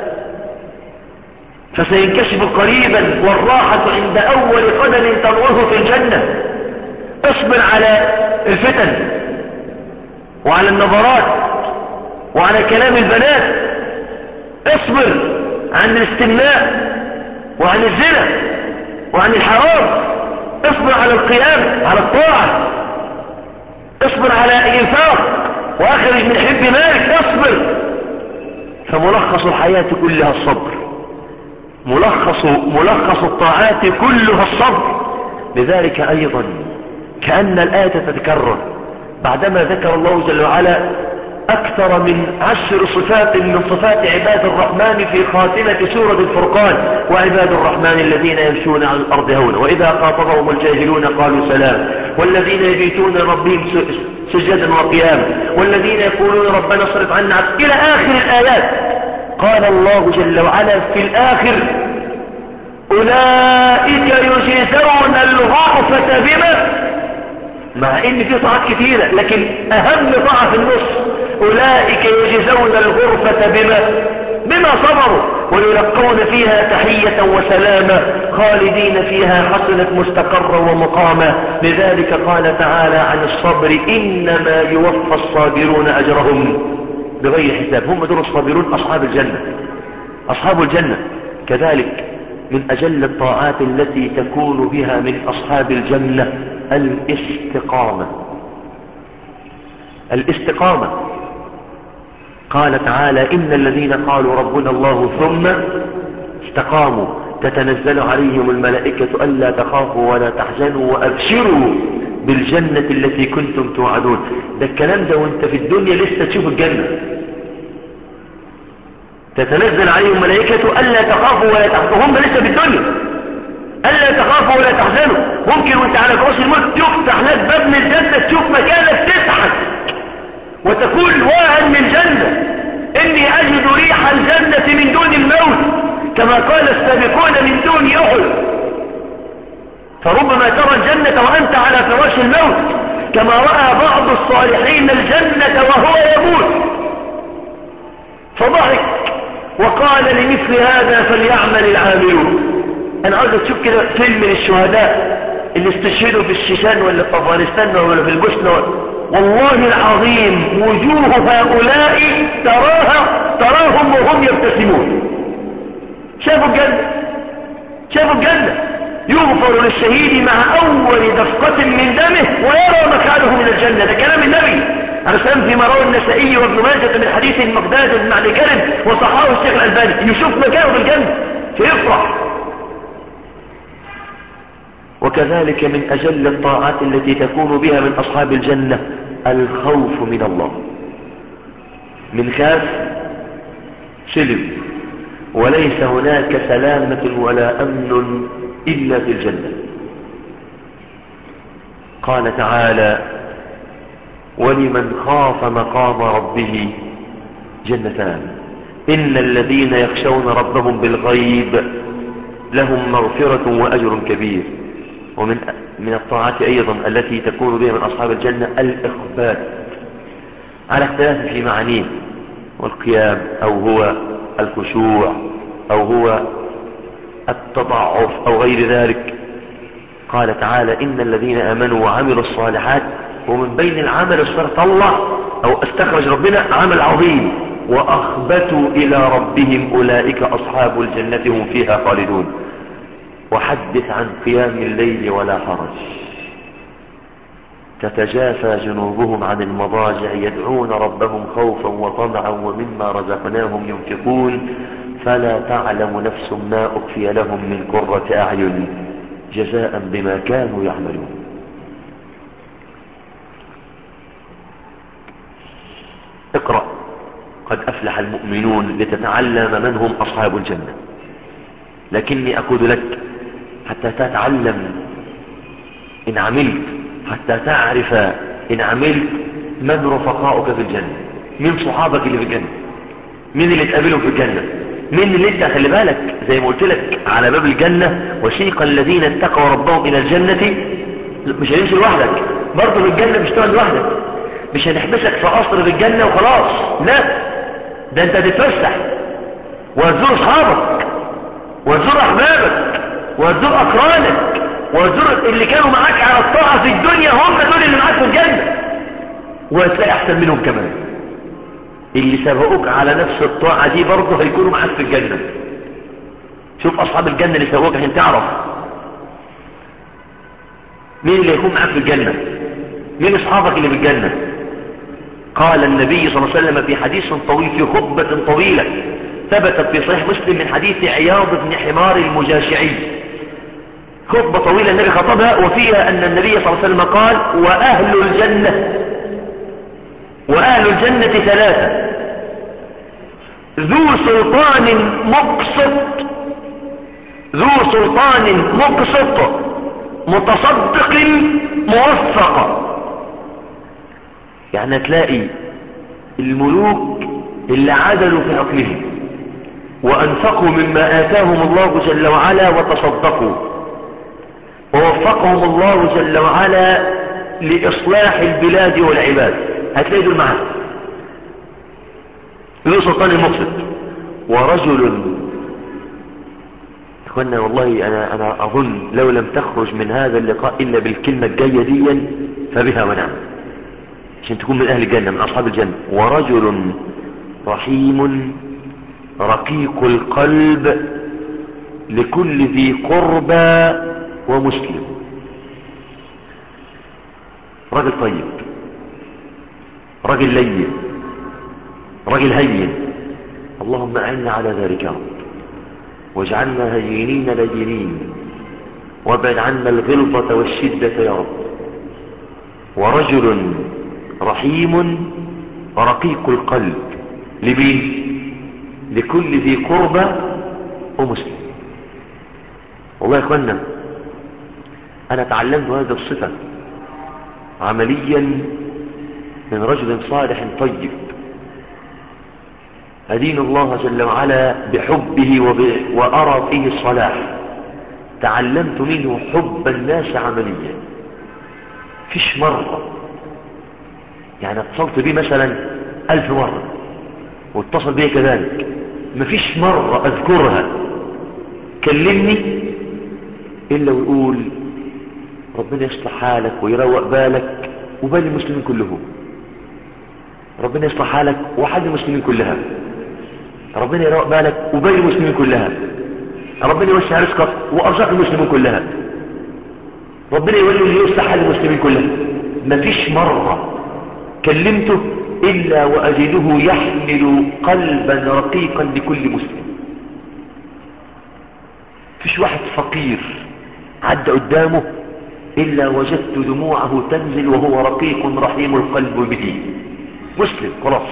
فسينكشف قريبا والراحة عند أول قدم تضعه في الجنة. اصبر على الفتن وعلى النظرات وعلى كلام البنات، اصبر عن الاستمناء وعن الزنا وعن الحرام، اصبر على القيام على الطاعة، اصبر على الإنفاق وأخرج من حب مالك، اصبر. فملخص الحياة كلها الصبر، ملخص ملخص الطاعات كلها الصبر. لذلك أيضا كأن الآية تتكرر بعدما ذكر الله جل وعلا أكثر من عشر صفات من صفات عباد الرحمن في خاتمة سورة الفرقان: وعباد الرحمن الذين يمشون على الأرض هونا وإذا خاطبهم الجاهلون قالوا سلام والذين يبيتون ربهم سجدا وقياما والذين يقولون ربنا اصرف عنا إلى آخر الآيات. قال الله جل وعلا في الآخر: أولئك يجزون الغرفة بما، مع ان في طاعات كثيرة لكن اهم طاعة في النص: اولئك يجزون الغرفة بما بما صبروا ويلقون فيها تحية وسلاما خالدين فيها حسنت مستقرا ومقاما. لذلك قال تعالى عن الصبر: انما يوفى الصابرون اجرهم بغير حساب. هم دول الصابرون اصحاب الجنة، اصحاب الجنة. كذلك من اجل الطاعات التي تكون بها من اصحاب الجنة الاستقامة. الاستقامة قال تعالى: إن الذين قالوا ربنا الله ثم استقاموا تتنزل عليهم الملائكة ألا تخافوا ولا تحزنوا وأبشروا بالجنة التي كنتم توعدون. ده الكلام ده وانت في الدنيا لسه تشوف الجنة، تتنزل عليهم ملائكة ألا تخافوا ولا تحزنوا، هم لسه بالدنيا، ألا تخافوا ولا تحزنوا. ممكن وانت على كرسي الموت تفتح لك باب من الجنة تشوف مكانك تضحك وتقول واهن من الجنة إني أجد ريح الجنة من دون الموت، كما قال السابقون من دون أحد. فربما ترى الجنة وأنت على فراش الموت، كما رأى بعض الصالحين الجنة وهو يموت فضحك وقال لمثل هذا فليعمل العاملون. أنا عاوز تشوف كده فيلم من الشهداء اللي استشهدوا في الشيشان ولا في أفغانستان ولا في البوسنة، والله العظيم وجوه هؤلاء تراها تراهم وهم يبتسمون. شافوا الجنة، شافوا الجنة. يغفر للشهيد مع أول دفقة من دمه ويرى مكانه من الجنة. ده كلام النبي عليه السلام فيما روى النسائي وابن ماجه من حديث المقداد بن معد كرم وصححه الشيخ الألباني. يشوف مكانه في الجنة فيفرح. وكذلك من أجل الطاعات التي تكون بها من أصحاب الجنة الخوف من الله. من خاف سلم، وليس هناك سلامة ولا أمن إلا في الجنة. قال تعالى ولمن خاف مقام ربه جنتان إن الذين يخشون ربهم بالغيب لهم مغفرة وأجر كبير. ومن من الطاعات أيضا التي تكون بها من أصحاب الجنة الإخبات على اختلاف في معانيه، والقيام أو هو الخشوع أو هو التضعف أو غير ذلك. قال تعالى إن الذين آمنوا وعملوا الصالحات، ومن بين العمل الصالح طلع أو استخرج ربنا عمل عظيم وأخبتوا إلى ربهم أولئك أصحاب الجنة هم فيها خالدون. وحدث عن قيام الليل ولا حرج. تتجافى جنوبهم عن المضاجع يدعون ربهم خوفا وطمعا ومما رزقناهم ينفقون فلا تعلم نفس ما أخفي لهم من قرة أعين جزاء بما كانوا يعملون. اقرأ قد أفلح المؤمنون لتتعلم من هم أصحاب الجنة. لكني أقول لك حتى تتعلم إن عملت، حتى تعرف إن عملت من رفقاؤك في الجنة، من صحابك اللي في الجنة، من اللي تقابلهم في الجنة، من اللي انت خلي بالك زي ما قلت لك على باب الجنة وسيق الذين اتقوا ربهم إلى الجنة. مش هنمشي لوحدك برضه في الجنة، مش تقعد لوحدك، مش هنحبسك في قصر في الجنة وخلاص، لا، ده انت هتتفسح وهتزور اصحابك وهتزور احبابك وهتزور اقرانك وهتزور اللي كانوا معاك على الطاعة في الدنيا، هم دول اللي معاك في الجنة، وهتلاقي احسن منهم كمان. اللي سبقوك على نفس الطاعة دي برضه هيكونوا معاك في الجنة. شوف اصحاب الجنة اللي سبقوك عشان تعرف مين اللي هيكون معاك في الجنة، مين اصحابك اللي في الجنة. قال النبي صلى الله عليه وسلم في حديث طويل في خطبة طويلة ثبتت في صحيح مسلم من حديث عياض بن حمار المجاشعي، خطبة طويلة النبي خطبها وفيها أن النبي صلى الله عليه وسلم قال وأهل الجنة وأهل الجنة ثلاثة: ذو سلطان مقسط ذو سلطان مقسط متصدق موفق. يعني تلاقي الملوك اللي عدلوا في عقلهم وأنفقوا مما آتاهم الله جل وعلا وتصدقوا، ووفقهم الله جل وعلا لإصلاح البلاد والعباد، هتلاقي دول معاه ذو سلطان المقسط. ورجل اخوانا والله أنا, أنا أظن لو لم تخرج من هذا اللقاء إلا بالكلمة الجاية دي فبها ونعم عشان تكون من أهل الجنة من أصحاب الجنة. ورجل رحيم رقيق القلب لكل ذي قربى ومسلم. رجل طيب، رجل لين، رجل هين. اللهم أعنا على ذلك يا رب، واجعلنا هينين لينين، وابعد عنا الغلظة والشدة يا رب. ورجل رحيم رقيق القلب لمين؟ لكل ذي قربى ومسلم. والله يا اخوانا انا تعلمت هذه الصفة عمليا من رجل صالح طيب أدين الله جل وعلا بحبه وب... وأرى فيه الصلاح. تعلمت منه حب الناس عمليا. فيش مرة يعني اتصلت بيه مثلا ألف مرة واتصل بيه كذلك، مفيش مرة أذكرها كلمني إلا ويقول ربنا يصلح حالك ويروق بالك وبال المسلمين كلهم، ربنا يصلح حالك وحال المسلمين كلها، ربنا يروق بالك وبال المسلمين كلها، ربنا يوسع رزقك وأرزاق المسلمين كلها، ربنا يولي اللي يصلح حال المسلمين كلها. مفيش مرة كلمته إلا وأجده يحمل قلبا رقيقا لكل مسلم. فيش واحد فقير عدى قدامه إلا وجدت دموعه تنزل وهو رقيق رحيم القلب به. مسلم خلاص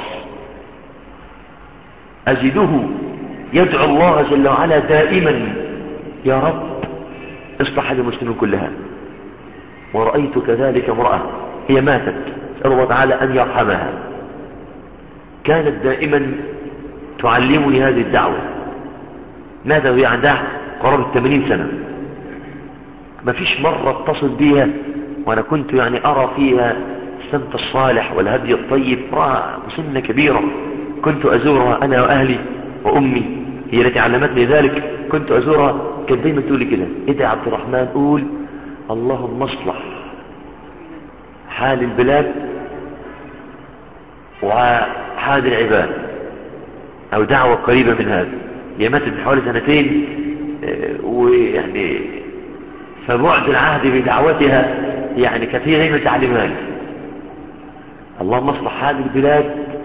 أجده يدعو الله جل وعلا دائما يا رب اصلح حال المسلمين كلها. ورأيت كذلك امرأة هي ماتت أسأل الله تعالى أن يرحمها، كانت دائما تعلمني هذه الدعوة. ماتت وهي عندها قرابة ثمانين سنة. ما فيش مرة اتصل بيها وأنا كنت يعني أرى فيها السمت الصالح والهدي الطيب، امرأة مسنة كبيرة كنت أزورها أنا وأهلي وأمي هي التي علمتني ذلك. كنت أزورها كانت دايما تقول لي كده إيه يا عبد الرحمن، قول اللهم اصلح حال البلاد وحال العباد، أو دعوة قريبة من هذا. هي ماتت من حوالي سنتين ويعني فبعد العهد بدعوتها يعني كثير دايما تعلمها لي اللهم اصلح حال البلاد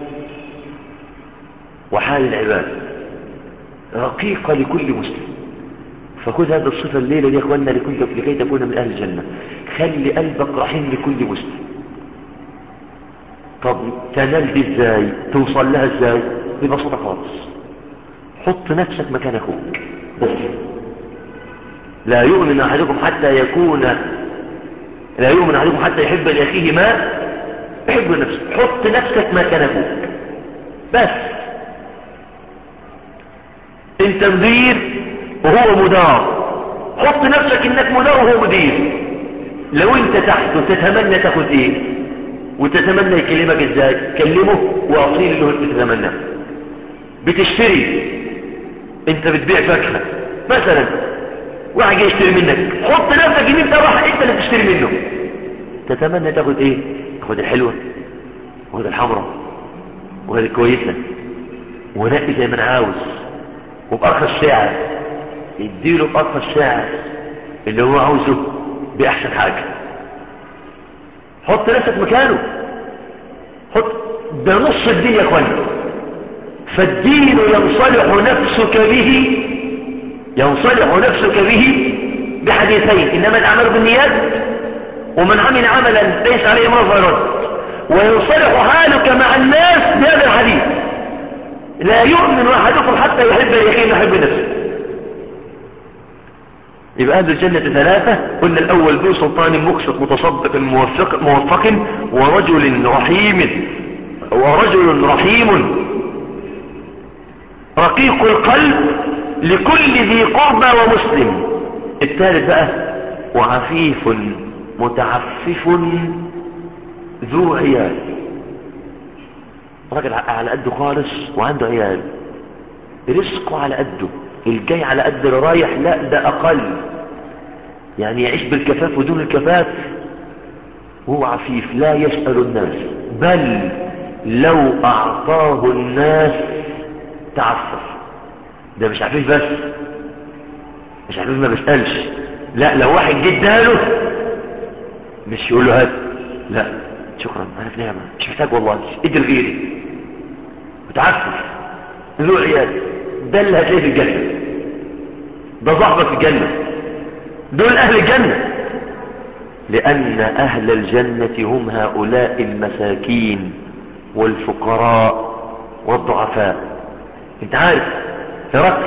وحال العباد، رقيقة لكل مسلم. فخذ هذه الصفة الليلة دي يا اخواننا لكي تكون من أهل الجنة. خلي قلبك رحيم لكل مسلم. طب تنال دي ازاي؟ توصل لها ازاي؟ ببساطة خالص، حط نفسك مكان اخوك بس. لا يؤمن أحدكم حتى يكون لا يؤمن أحدكم حتى يحب لأخيه ما يحب نفسه. حط نفسك مكان اخوك بس. انت مدير وهو مدار، حط نفسك انك مدار وهو مدير. لو انت تحته تتمنى تاخد ايه وتتمنى يكلمك ازاي؟ كلمه واصيل له اللي تتمناه. بتشتري، انت بتبيع فاكهه مثلا، واحد جاي يشتري منك، حط نفسك ان انت واحد انت اللي بتشتري منه. تتمنى تاخد ايه؟ تاخد الحلوه وهذا الحمراء وهذا الكويسه، ونقي زي ما انا عاوز وبأرخص سعر. يديله بأرخص سعر اللي هو عاوزه بأحسن حاجة. حط نفسك مكانه. حط ده نص الدين يا اخواني. فالدين ينصلح نفسك به ينصلح نفسك به بحديثين: إنما الأعمال بالنيات، ومن عمل عملا ليس عليه أمر فيرد. وينصلح حالك مع الناس بهذا الحديث: لا يؤمن أحدكم حتى يحب لأخيه ما يحب نفسه. يبقى أهل الجنة ثلاثة. قلنا الأول ذو سلطان مقسط متصدق موفق, موفق ورجل رحيم ورجل رحيم رقيق القلب لكل ذي قربى ومسلم. الثالث بقى وعفيف متعفف ذو عيال. راجل على قده خالص وعنده عيال، رزقه على قده، الجاي على قد اللي رايح، لا ده أقل، يعني يعيش بالكفاف ودون الكفاف. هو عفيف لا يسأل الناس، بل لو أعطاه الناس تعفف. ده مش عفيف بس، مش عفيف ما بيسألش، لا لو واحد جداله مش يقول له هات، لا شكرا أنا في نعمة مش محتاج والله ادي لغيري. متعفف ذو عيال، ده اللي هتلاقيه في الجنة، ده صاحبك في الجنة، دول أهل الجنة. لأن أهل الجنة هم هؤلاء المساكين والفقراء والضعفاء انت عارف هرقل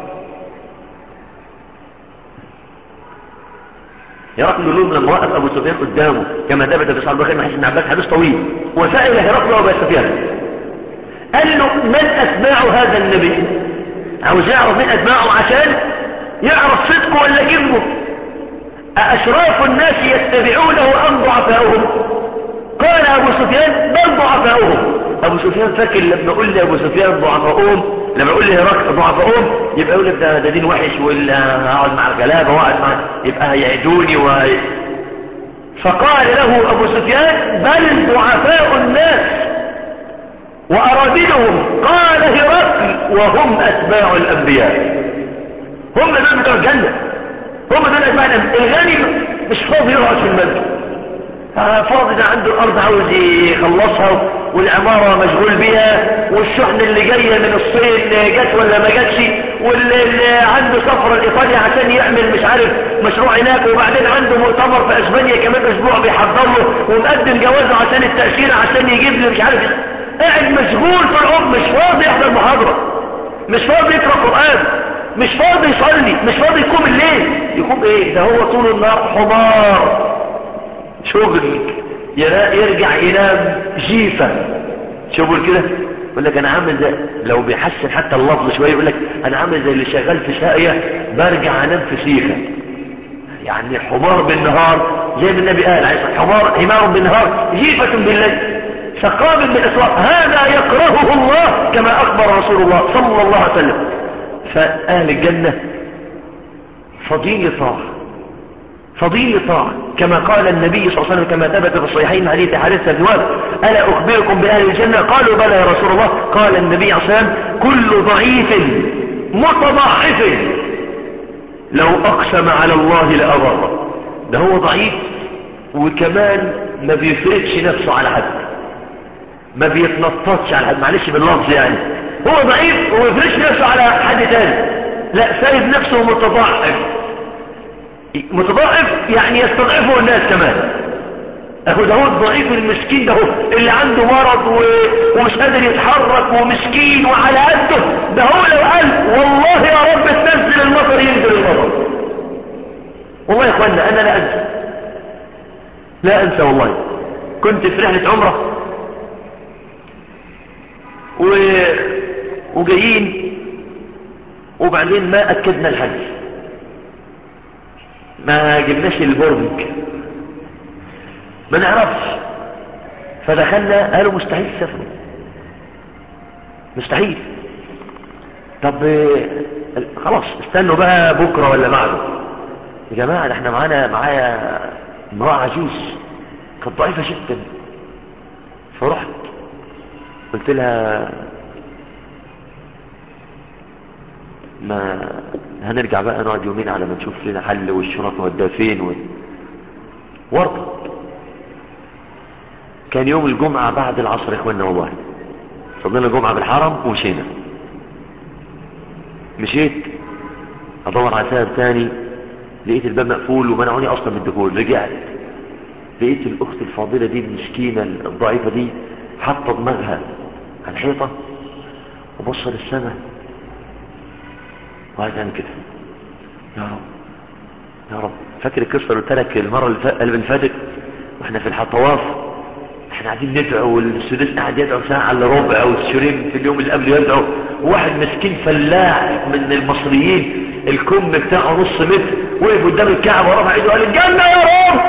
هرقل له لما وقف ابو سفيان قدامه كما ثبت في صحيح البخاري من حديث ابن عباس حديث طويل، وسأل هرقل وابو سفيان قال له من اتباع هذا النبي؟ عاوز يعرف من اتباعه عشان يعرف صدقه ولا كذبه. أأشراف الناس يتبعونه أم ضعفاؤهم؟ قال أبو سفيان بل ضعفاؤهم. أبو سفيان فاكر لما أقول لي أبو سفيان ضعفاؤهم، لما أقول لي هرقل ضعفاؤهم يبقى أقول لك ده, ده دين وحش، ولا هقعد مع الغلابة وأقعد مع يبقى هيعدوني و... فقال له أبو سفيان بل ضعفاء الناس وأرادلهم. قال هرقل وهم أتباع الأنبياء، هم دول بتوع الجنة، هم دول أتباع الأنبياء. الغني مش فاضي يقعد في المسجد، فاضي ده عنده الأرض عاوز يخلصها والعمارة مشغول بيها، والشحن اللي جاية من الصين جت ولا ما جاتش، واللي عنده سفر لإيطاليا عشان يعمل مش عارف مشروع هناك، وبعدين عنده مؤتمر في أسبانيا كمان أسبوع بيحضر له، ومقدم جوازه عشان التأشيرة عشان يجيب له مش عارف، قاعد مشغول في الأم، مش فاضي يحضر محاضرة، مش فاضي يقرأ قرآن، مش فاضي يصلي، مش فاضي يقوم الليل. يقوم ايه؟ ده هو طول النهار حمار شغل، يرجع ينام جيفة. شغل كده يقول لك انا عامل زي، لو بيحسن حتى اللفظ شويه يقول لك انا عامل زي اللي شغال في ساقيه برجع انام في سيخه. يعني حمار بالنهار زي ما النبي قال عليه الصلاه حمار حمار بالنهار جيفة بالليل، سقام بالاسواق. هذا يكرهه الله كما اخبر رسول الله صلى الله عليه وسلم. فاهل الجنه فضيل طاعه، فضيل طاعة كما قال النبي صلى الله عليه وسلم كما ثبت في الصحيحين حديث حارثة بن وهب ألا أخبركم بأهل الجنة؟ قالوا بلى يا رسول الله. قال النبي صلى الله عليه وسلم كل ضعيف متضعف لو أقسم على الله لأبره. ده هو ضعيف وكمان ما بيفرقش نفسه على حد، ما بيتنططش على حد، معلش باللفظ يعني، هو ضعيف وما بيفرقش نفسه على حد تاني، لا سايب نفسه متضعف. متضاعف يعني يستضعفه الناس كمان. اخو داود ضعيف المسكين ده اللي عنده مرض و... ومش قادر يتحرك ومسكين وعلى قده، ده هو لو قال والله يا رب تنزل المطر ينزل المطر. والله يا اخوانا انا لا انسى، لا انسى والله. كنت في رحلة عمره و... وجايين وبعدين ما اكدنا الحديث، ما جبناش البرج ما نعرفش، فدخلنا قالوا مستحيل تسافروا، مستحيل. طب خلاص استنوا بقى بكرة ولا بعده. يا جماعة ده احنا معانا معايا امرأة عجوز كانت ضعيفة جدا، فرحت قلت لها ما هنرجع بقى نقعد يومين على ما نشوف لنا حل والشرط وداه فين و... ورطة. كان يوم الجمعة بعد العصر يا اخوانا والله، صلينا الجمعة بالحرم ومشينا. مشيت ادور على سبب تاني، لقيت الباب مقفول ومنعوني اصلا من الدخول. رجعت لقيت الاخت الفاضلة دي المسكينة الضعيفة دي حاطة دماغها على الحيطة وبص للسماء وقعد عن كده يا رب يا رب. فاكر القصه اللي قلت لك المره اللي فاتت واحنا في الطواف، احنا قاعدين ندعو والسدس قاعد يدعو ساعه الا ربع والشريم في اليوم اللي قبله يدعو، وواحد مسكين فلاح من المصريين الكم بتاعه نص متر وقف قدام الكعبه ورفع ايده وقال الجنه يا رب.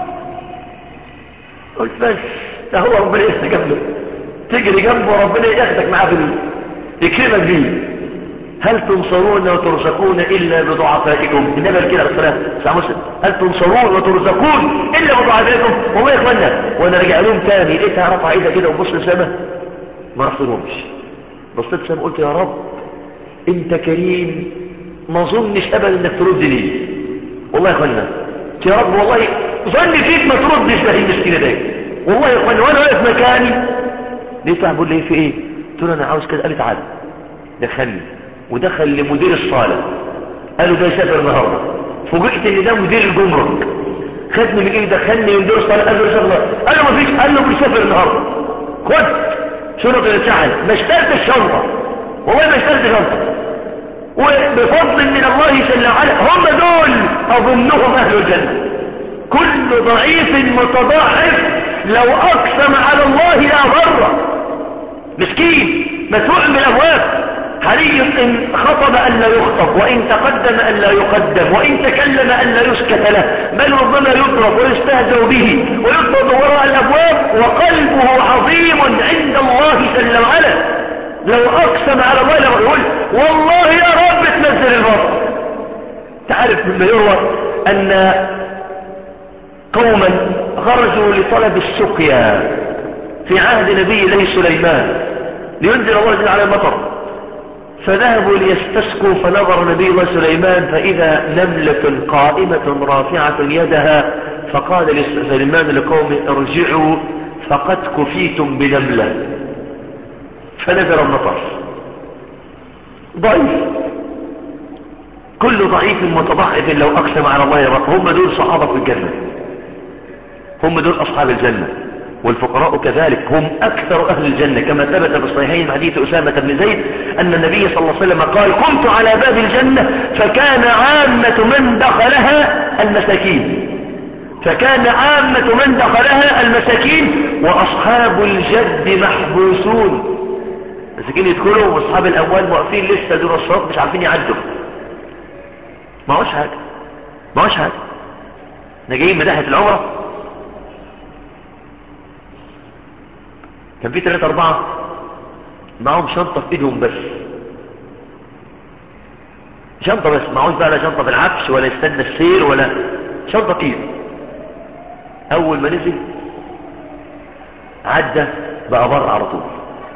قلت بس ده هو ربنا يستجاب له، تجري جنبه وربنا ياخدك معاه في يكرمك بيه. هل تنصرون وترزقون إلا بضعفائكم؟ النبي كده عليه الصلاة والسلام. هل تنصرون وترزقون إلا بضعفائكم؟ والله يا اخوانا وانا رجع لهم تاني لقيتها رفع ايدها كده وبص للسماء، ما رحتلهمش، بصيت للسماء قلت يا رب انت كريم، ما ظنش ابدا انك ترد لي. والله يا اخوانا يا رب والله ظني فيك ما تردش لهي المسكينه دي. والله يا اخوانا وانا واقف مكاني لقيتها بقول لي في ايه؟ قلت له انا عاوز كده. قال لي تعالى دخلني، ودخل لمدير الصالة قالوا ده يسافر النهارده. فوجئت ان ده مدير الجمرك، خدني من ايه دخلني لمدير الصالة قال له يسافر. قال له مفيش، قال له بيسافر النهارده. خد شنطة الشحن، ما اشتريت الشنطة والله ما اشتريت شنطة، وبفضل من الله جل وعلا هم دول أظنهم أهل الجنة. كل ضعيف متضاعف لو أقسم على الله لا ضر، مسكين مسوع بالأبواب، حري إن خطب أن لا يخطب، وإن تقدم أن لا يقدم، وإن تكلم أن لا يسكت له، بل ربما يضرب ويستهزأ به ويطرد وراء الأبواب، وقلبه عظيم عند الله جل وعلا. لو أقسم على الله لو يقول والله يا رب تنزل البطر. تعرف مما يروى أن قوما خرجوا لطلب السقيا في عهد نبي الله سليمان لينزل الله جل وعلا المطر، فذهبوا ليستسقوا، فنظر نبي الله سليمان فإذا نملة قائمة رافعة يدها، فقال لسليمان لقومه ارجعوا فقد كفيتم بنملة، فنزل المطر. ضعيف، كل ضعيف متضعف لو أقسم على الله يرق. هم دول صحابة في الجنة، هم دول أصحاب الجنة، والفقراء كذلك هم أكثر أهل الجنة، كما ثبت في الصحيحين حديث أسامة بن زيد أن النبي صلى الله عليه وسلم قال كنت على باب الجنة فكان عامة من دخلها المساكين، فكان عامة من دخلها المساكين، وأصحاب الجد محبوسون. المساكين يدخلوا واصحاب الأموال واقفين لسه دور الصراط مش عارفين يعدوا، ما هوش حاجة ما هوش حاجة. احنا جايين من ناحية العمرة، كان في ثلاثة أربعة معهم شنطة في ايدهم بس، شنطة بس، معهوش بقى لا شنطة في العفش ولا يستنى السير ولا شنطة في ايده. أول ما نزل عدى بقى بره على طول،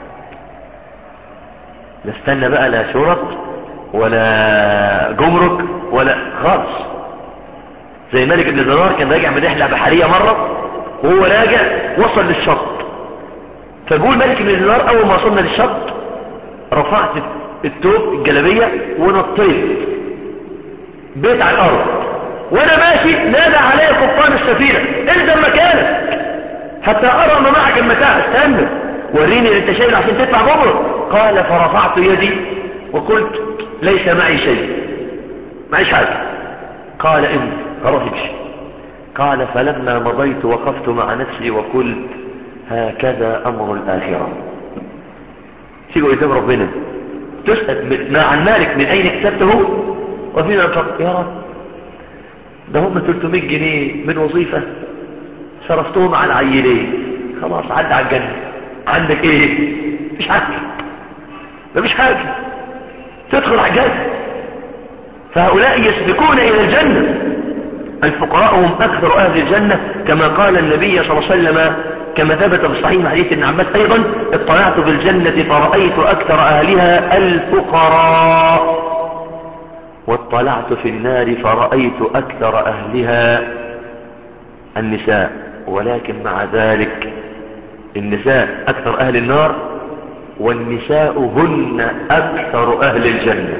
لا استنى بقى لا شرط ولا جمرك ولا خالص. زي مالك بن دينار كان راجع من رحلة بحرية مرة، وهو راجع وصل للشط، فبقول مالك بن دينار اول ما وصلنا للشط رفعت التوب الجلابية ونطيت بيت على الارض، وانا ماشي نادى علي قبطان السفينة الزم مكانك حتى ارى ما معك المتاع، استنى وريني اللي انت شايل عشان تدفع جمرك. قال فرفعت يدي وقلت ليس معي شيء، معيش حاجة. قال انت خلاص امشي. قال فلما مضيت وقفت مع نفسي وقلت هكذا امر الاخرة. تيجوا قدام ربنا تسأل ما عن مالك من اين اكتسبته وفيما انفقت. يا رب ده هم ثلاثمائة جنيه من وظيفة صرفتهم على العيلين، خلاص عدى على الجنة. عندك ايه؟ مش حاجة، مفيش حاجة، تدخل على الجنة. فهؤلاء يسبقون الى الجنة. الفقراء هم اكثر اهل الجنة، كما قال النبي صلى الله عليه وسلم كما ثبت في صحيح حديث ابن عباس ايضا اطلعت بالجنة فرأيت اكثر اهلها الفقراء، واطلعت في النار فرأيت اكثر اهلها النساء. ولكن مع ذلك النساء اكثر اهل النار، والنساء هن اكثر اهل الجنة.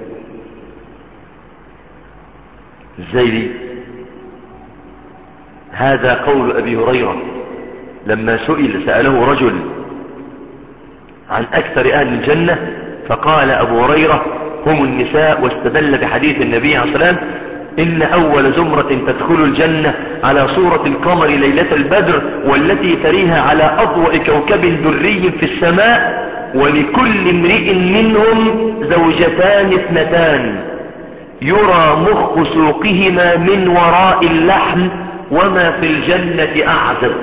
ازاي دي؟ هذا قول ابي هريرة لما سئل سأله رجل عن اكثر اهل الجنة فقال ابو هريرة هم النساء، واستدل بحديث النبي عليه الصلاة والسلام إن أول زمرة تدخل الجنة على صورة القمر ليلة البدر، والتي تريها على أضوء كوكب دري في السماء، ولكل امرئ منهم زوجتان اثنتان يرى مخ سوقهما من وراء اللحم وما في الجنة أعزب.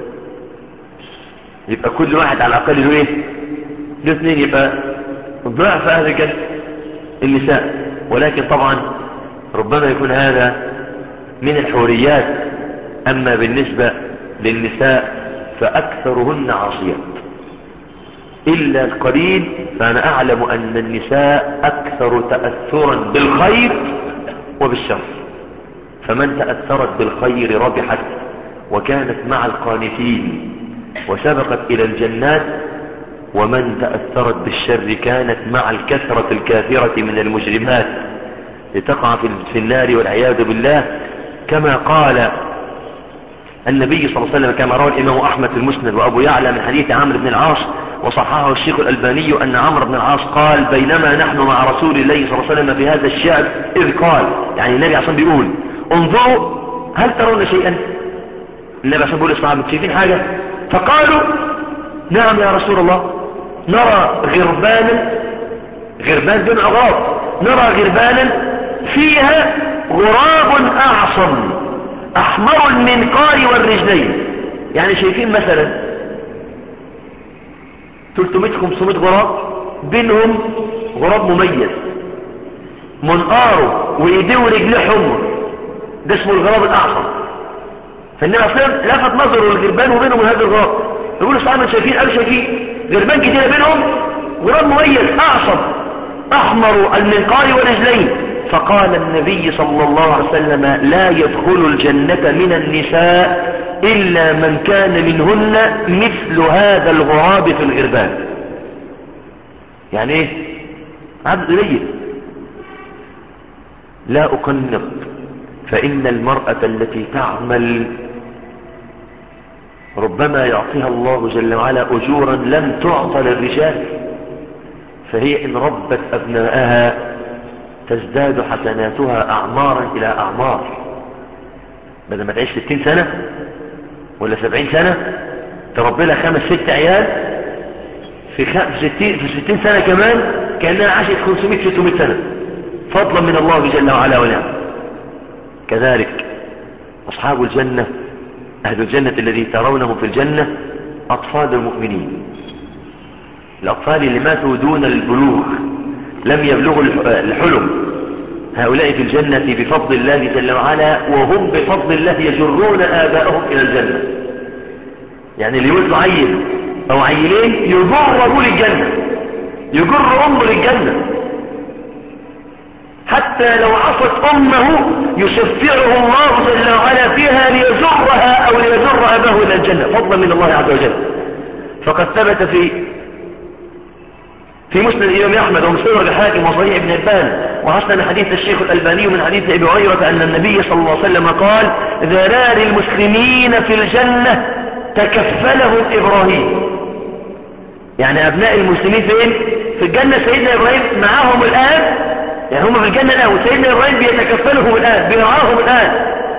يبقى كل واحد على الأقل له إيه؟ له اثنين، يبقى ضعف أهل الجنة النساء. ولكن طبعا ربما يكون هذا من الحوريات، أما بالنسبة للنساء فأكثرهن عاصيات إلا القليل. فأنا أعلم أن النساء أكثر تأثرا بالخير وبالشر، فمن تأثرت بالخير ربحت وكانت مع القانتين وسبقت إلى الجنات، ومن تأثرت بالشر كانت مع الكثرة الكافرة من المجرمات لتقع في النار والعياذ بالله. كما قال النبي صلى الله عليه وسلم كما روى الإمام أحمد في المسند وأبو يعلى من حديث عمرو بن العاص وصححه الشيخ الألباني أن عمرو بن العاص قال بينما نحن مع رسول الله صلى الله عليه وسلم في هذا الشعب إذ قال، يعني النبي عصام بيقول انظروا هل ترون شيئا؟ النبي عصام بيقول الصحابة شايفين حاجة؟ فقالوا نعم يا رسول الله، نرى غربانا، غربان بن عغاب، نرى غربانا فيها غراب أعصم أحمر المنقار والرجلين. يعني شايفين مثلا ثلاثمائة خمسمائة غراب، بينهم غراب مميز منقاره وإيديه ورجليه حمر، ده اسمه الغراب الأعصم. فالنبي أصلا لفت نظره الغربان وبينهم هذا الغراب، يقول الصحابة شايفين؟ قالوا شايفين غربان كتير بينهم غراب مميز أعصم أحمر المنقار والرجلين. فقال النبي صلى الله عليه وسلم لا يدخل الجنة من النساء إلا من كان منهن مثل هذا الغراب في الغربان. يعني ايه؟ عبد قليل. لا أقنط، فإن المرأة التي تعمل ربما يعطيها الله جل وعلا أجورا لم تعطى للرجال، فهي إن ربت أبناءها تزداد حسناتها أعمارا إلى أعمار. بدل ما تعيش ستين سنة ولا سبعين سنة تربي لها خمس ست عيال في, في, ستين في ستين سنة كمان كأنها عاشت خمسمائة ستمائة سنة فضلا من الله جل وعلا ونعم. كذلك أصحاب الجنة أهل الجنة الذي ترونه في الجنة أطفال المؤمنين، الأطفال اللي ماتوا دون البلوغ لم يبلغوا الحلم، هؤلاء في الجنة بفضل الله جل وعلا، وهم بفضل الله يجرون آباءهم إلى الجنة. يعني اللي يولد عيل أو عيلين يجر أبوه للجنة، يجر أمه للجنة، حتى لو عصت أمه يشفعه الله جل وعلا فيها ليجرها أو ليجر أباه إلى الجنة فضلا من الله عز وجل. فقد ثبت في في مسند الإمام أحمد ومسند الحاكم وصحيح ابن حبان وحسن حديث الشيخ الألباني من حديث أبي هريرة أن النبي صلى الله عليه وسلم قال ذرار المسلمين في الجنة تكفلهم إبراهيم. يعني أبناء المسلمين فين؟ في الجنة. سيدنا إبراهيم معهم الآن، يعني هم في الجنة الآن، وسيدنا إبراهيم بيتكفلهم الآن، بيرعاهم الآن،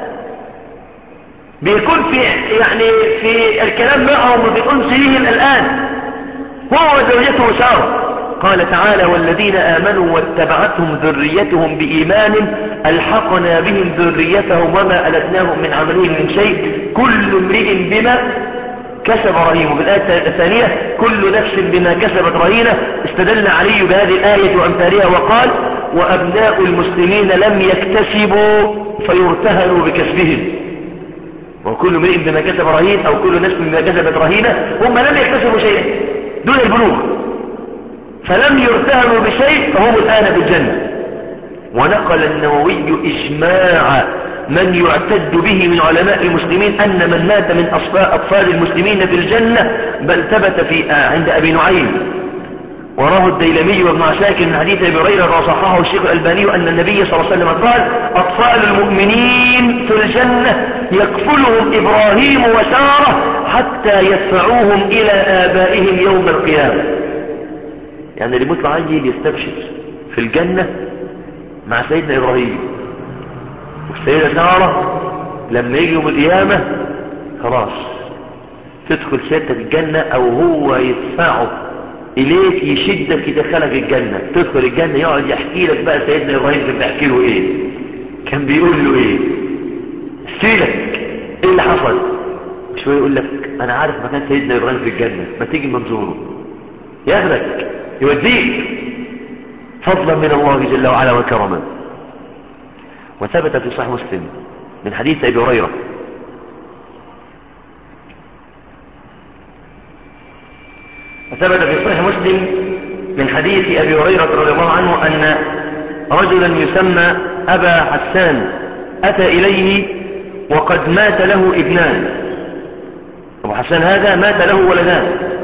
بيكون في يعني في الكلام معهم وبيكون سليهم الآن هو وزوجته سارة. قال تعالى والذين آمنوا واتبعتهم ذريتهم بإيمان ألحقنا بهم ذريتهم وما ألتناهم من عملهم من شيء كل امرئ بما كسب رهين. وفي الآية الثانية كل نفس بما كسبت رهينة. استدل علي بهذه الآية وأمثالها وقال وأبناء المسلمين لم يكتسبوا فيرتهنوا بكسبهم، وكل امرئ بما كسب رهين أو كل نفس بما كسبت رهينة. هم لم يكتسبوا شيئا دون البلوغ فلم يرتهنوا بشيء فهم الآن بالجنة. ونقل النووي إجماع من يعتد به من علماء المسلمين أن من مات من أطفال المسلمين في الجنة، بل ثبت في عند أبي نعيم وراه الديلمي وابن عساكر من حديث أبي هريرة وصححه الشيخ الألباني أن النبي صلى الله عليه وسلم قال أطفال المؤمنين في الجنة يكفلهم إبراهيم وسارة حتى يدفعوهم إلى آبائهم يوم القيامة. يعني اللي يموت عيل يستبشر في الجنة مع سيدنا إبراهيم والسيدة سارة، لما يجي يوم القيامة خلاص تدخل سيادتك الجنة أو هو يدفعه إليك يشدك يدخلك الجنة، تدخل الجنة يقعد يحكي لك بقى سيدنا إبراهيم كان بيحكي له إيه، كان بيقول له إيه، سيلك إيه اللي حصل. شوية يقول لك أنا عارف مكان سيدنا إبراهيم في الجنة، ما تيجي منظوره ياخدك يوديك فضلا من الله جل وعلا وكرما. وثبت في صحيح مسلم من حديث أبي هريرة وثبت في صحيح مسلم من حديث أبي هريرة رضي الله عنه أن رجلا يسمى أبا حسان أتى إليه وقد مات له ابنان. أبو حسان هذا مات له ولدان،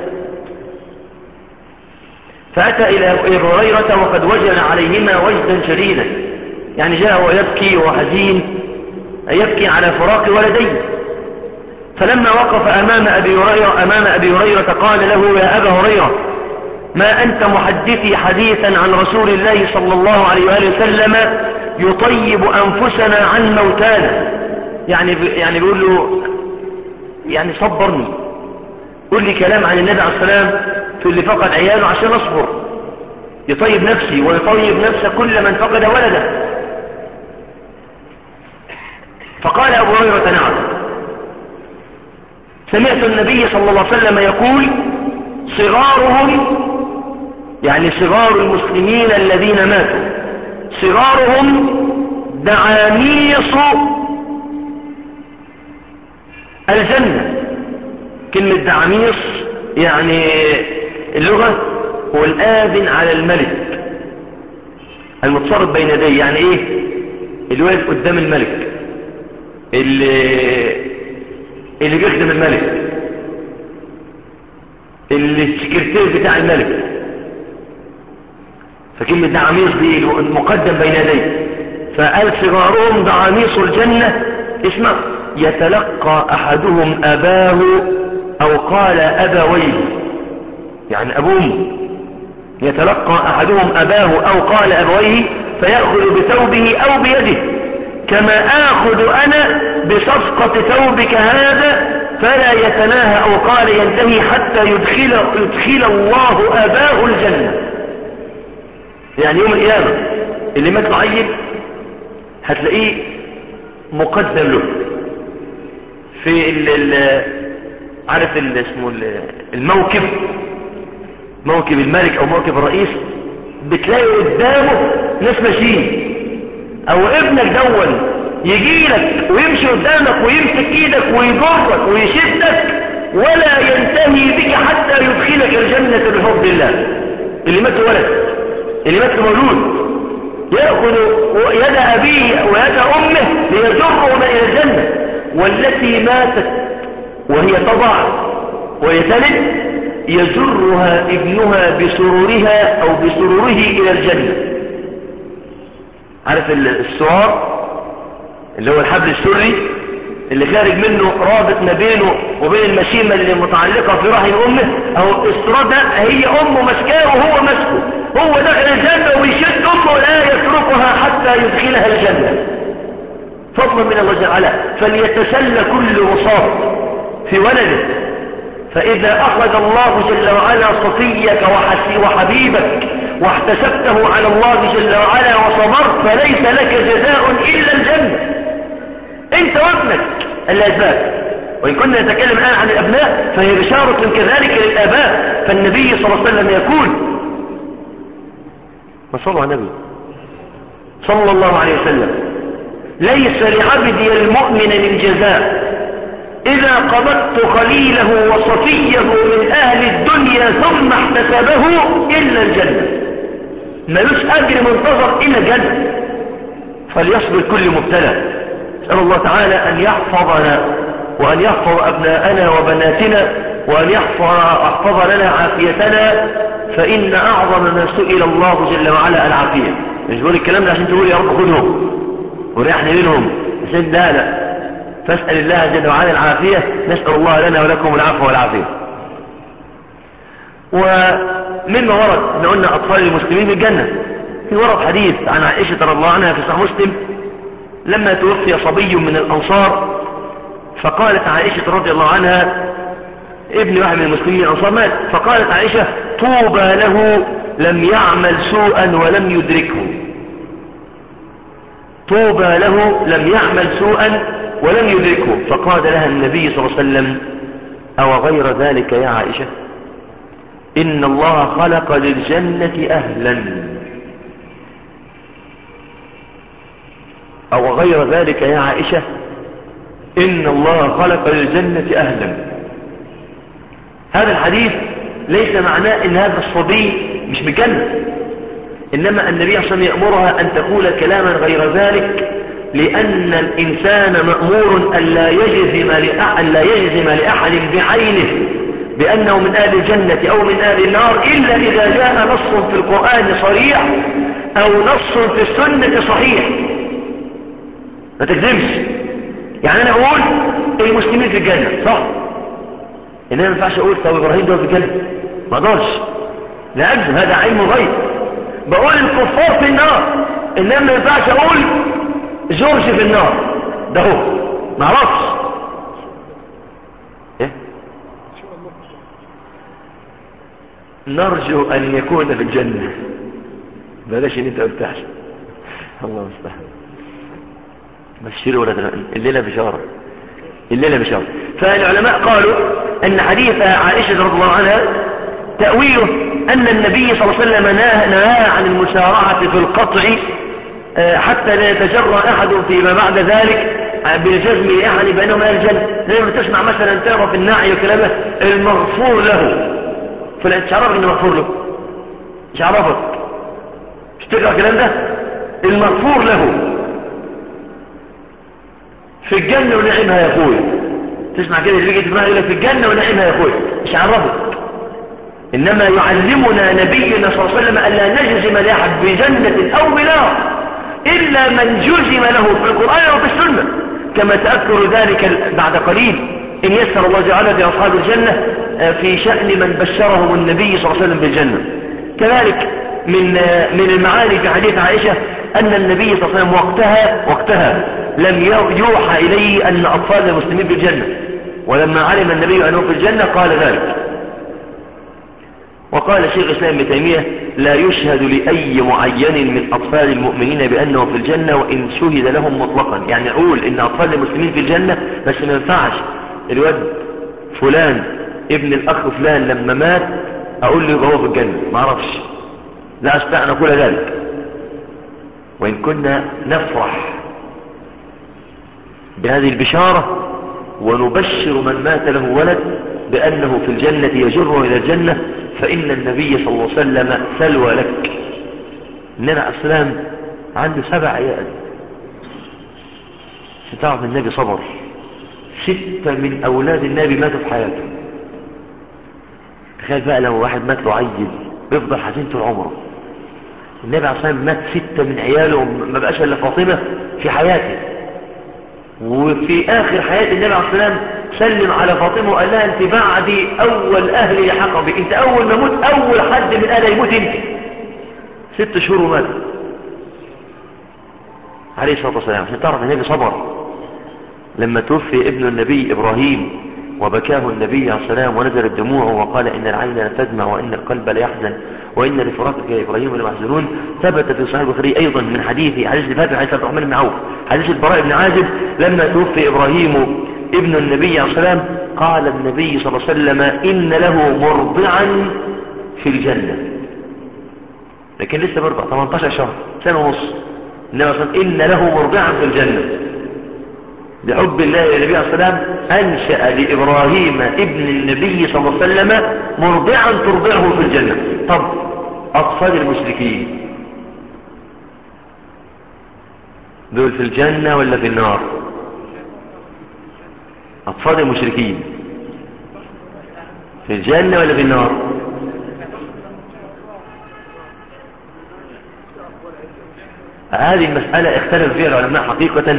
فأتى إلى أبي هريرة وقد وجد عليهما وجدا شديدا، يعني جاء ويبكي وحزين يبكي على فراق ولديه. فلما وقف أمام أبي هريرة, أمام أبي هريرة قال له يا أبا هريرة ما أنت محدثي حديثا عن رسول الله صلى الله عليه وآله وسلم يطيب أنفسنا عن موتانا. يعني يعني بيقول له يعني صبرني، قل لي كلام عن النبي عليه السلام في اللي فقد عياله عشان أصبر، يطيب نفسي ويطيب نفس كل من فقد ولده. فقال أبو هريرة نعم، سمعت النبي صلى الله عليه وسلم يقول صغارهم، يعني صغار المسلمين الذين ماتوا، صغارهم دعاميص الجنة. كلمة دعاميص يعني اللغة هو الآذن على الملك المتصرف بين يديه، يعني ايه؟ اللي واقف قدام الملك، اللي اللي بيخدم الملك، اللي السكرتير بتاع الملك. فكلمة دعاميص دي المقدم بين يديه. فقال صغارهم دعاميص الجنة. اسمع، يتلقى أحدهم أباه أو قال أبويه، يعني أبوه يتلقى أحدهم أباه أو قال أبويه فيأخذ بثوبه أو بيده كما آخذ أنا بصفقة ثوبك هذا، فلا يتناهى أو قال ينتهي حتى يدخل, يدخل الله أباه الجنة. يعني يوم القيامة اللي مات معين هتلاقيه مقدم له في ال ال عارف ال اسمه الموكب، موكب الملك او موكب الرئيس، بتلاقي قدامه ناس ماشيين، او ابنك دون يجي لك ويمشي قدامك ويمسك ايدك ويجرك ويشدك ولا ينتهي بك حتى يدخلك الجنة بحب الله. اللي مات ولد، اللي مات مولود، يأخذ يد أبيه ويد أمه ليجرهم إلى الجنة. والتي ماتت وهي تضع وهي تلد يجرها ابنها بسرورها أو بسروره إلى الجنة. عارف السوار اللي هو الحبل السري اللي خارج منه رابط ما بينه وبين المشيمة اللي متعلقة في رحم أمه، أو استرادة هي أمه مسكاه وهو مسكه، هو دخل الجنة ويشد أمه لا يتركها حتى يدخلها الجنة فضلا من الله تعالى. فليتسلى كل مصاب في ولده، فإذا أخذ الله جل وعلا صفيك وحبيبك واحتسبته على الله جل وعلا وصبرت فليس لك جزاء إلا الجنة انت وابنك الأسباب. وإن كنا نتكلم الآن عن الأبناء فهي بشارة كذلك للآباء. فالنبي صلى الله عليه وسلم يقول، وصلوا على النبي صلى الله عليه وسلم، ليس لعبدي المؤمن من جزاء إذا قبضت خليله وصفيه من أهل الدنيا ثم احتسبه إلا الجنة. ملوش أجر منتظر إلا الجنة. فليصبر كل مبتلى. أسأل الله تعالى أن يحفظنا وأن يحفظ أبناءنا وبناتنا وأن يحفظ لنا عافيتنا، فإن أعظم ما سئل الله جل وعلا العافية. مش بقول الكلام ده عشان تقول يا رب خذهم وريحني منهم، عشان لا لا، فاسأل الله جل وعلا العافية. نسأل الله لنا ولكم العفو والعافية. ومما ورد احنا قلنا أطفال المسلمين بالجنة، في ورد حديث عن عائشة رضي الله عنها في صحيح مسلم لما توفي صبي من الأنصار، فقالت عائشة رضي الله عنها ابن واحد من المسلمين الأنصار مات، فقالت عائشة طوبى له لم يعمل سوءا ولم يدركه، طوبى له لم يعمل سوءا ولم يدركه. فقال لها النبي صلى الله عليه وسلم أو غير ذلك يا عائشة إن الله خلق للجنة أهلا، أو غير ذلك يا عائشة إن الله خلق للجنة أهلا. هذا الحديث ليس معناه إن هذا الصبي مش بجنة، إنما النبي صلى الله عليه وسلم يأمرها أن تقول كلاما غير ذلك، لأن الإنسان مأمور أن لا يجزم لأحد, لا يجزم لأحد بعينه بأنه من أهل الجنة أو من أهل النار إلا إذا جاء نص في القرآن صريح أو نص في السنة صحيح. ما تجزمش. يعني أنا أقول المسلمين في الجنة، صح؟ إنما ما ينفعش أقول طب إبراهيم ده في الجنة، ما اقدرش، لا أجزم، هذا علم غيب. بقول الكفار في النار، إنما ما ينفعش أقول جورج في النار، ده هو ما اعرفش. إيه؟ نرجو أن يكون في الجنة، بلاش إن أنت قلتهاش. الله مستحيل. بشروا ولا الليلة بشارة، الليلة بشارة. فالعلماء قالوا أن حديث عائشة رضي الله عنها تأويله أن النبي صلى الله عليه وسلم نهى عن المسارعة في القطع حتى لا يتجرى أحد فيما بعد ذلك بالجزم يعني بأنهم أهل الجنة. لما تسمع مثلا تعرف الناعي وكلامه المغفور له، فلا تعرف أنه مغفور له، مش عرفك، مش تقرأ الكلام ده، المغفور له في الجنة ونعمها يا أخوي. تسمع كده اللي بيجي تسمع يقول لك في الجنة ونعمها يا أخوي، مش عرفك. إنما يعلمنا نبينا صلى الله عليه وسلم ألا نجزم لأحد بجنة أو بنار إلا من جزم له في القرآن أو في السنة، كما تأكد ذلك بعد قليل إن يسر الله تعالى لأصحاب الجنة في شأن من بشرهم النبي صلى الله عليه وسلم بالجنة. كذلك من من المعاني في حديث عائشة أن النبي صلى الله عليه وسلم وقتها وقتها لم يوحى إليه أن أطفال المسلمين بالجنة، ولما علم النبي أنه في الجنة قال ذلك. وقال شيخ الإسلام ابن تيمية لا يشهد لأي معين من أطفال المؤمنين بأنه في الجنة وإن شهد لهم مطلقا. يعني أقول إن أطفال المسلمين في الجنة، بس ما ينفعش الواد فلان ابن الأخ فلان لما مات أقول له هو في الجنة، ما أعرفش، لا أستطيع أن أقول ذلك. وإن كنا نفرح بهذه البشارة ونبشر من مات له ولد بأنه في الجنة يجره إلى الجنة، فإن النبي صلى الله عليه وسلم سلوى لك. إننا أسلام عنده سبع عيال، ستعرف النبي صبر، ستة من أولاد النبي ماتوا في حياته. تخيل بقى لو واحد مات له عيل بيفضل حزين طول عمره. النبي عليه الصلاة والسلام مات ستة من عياله، ما بقاش إلا فاطمة في حياته، وفي آخر حياة النبي عليه الصلاة والسلام سلم على فاطمة وقال لها انت بعدي أول أهل يحق بك، انت أول ما موت أول حد من أهل يموت انت. ست شهور ومات عليه الصلاة والسلام. عشان تعرف النبي صبر لما توفي ابن النبي إبراهيم وبكاه النبي عليه السلام ونزلت دموعه وقال إن العين لتدمع وإن القلب ليحزن وإن لفراقك يا إبراهيم لمحزنون. ثبت في صحيح البخاري أيضا من حديث حديث الفاتح حديث عبد الرحمن بن عوف حديث البراء بن عازب لما توفي إبراهيم ابن النبي عليه السلام قال النبي صلى الله عليه وسلم إن له مرضعا في الجنة، لكن لسه برضع ثمانية عشر شهر سنة ونص. النبي صلى الله عليه وسلم إن له مرضعا في الجنة. بحب الله للنبي عليه السلام أنشأ لإبراهيم ابن النبي صلى الله عليه وسلم مرضعا ترضعه في الجنة. طب أطفال المشركين دول في الجنة ولا في النار؟ أطفال المشركين في الجنة ولا في النار؟ هذه المسألة اختلف فيها العلماء حقيقة،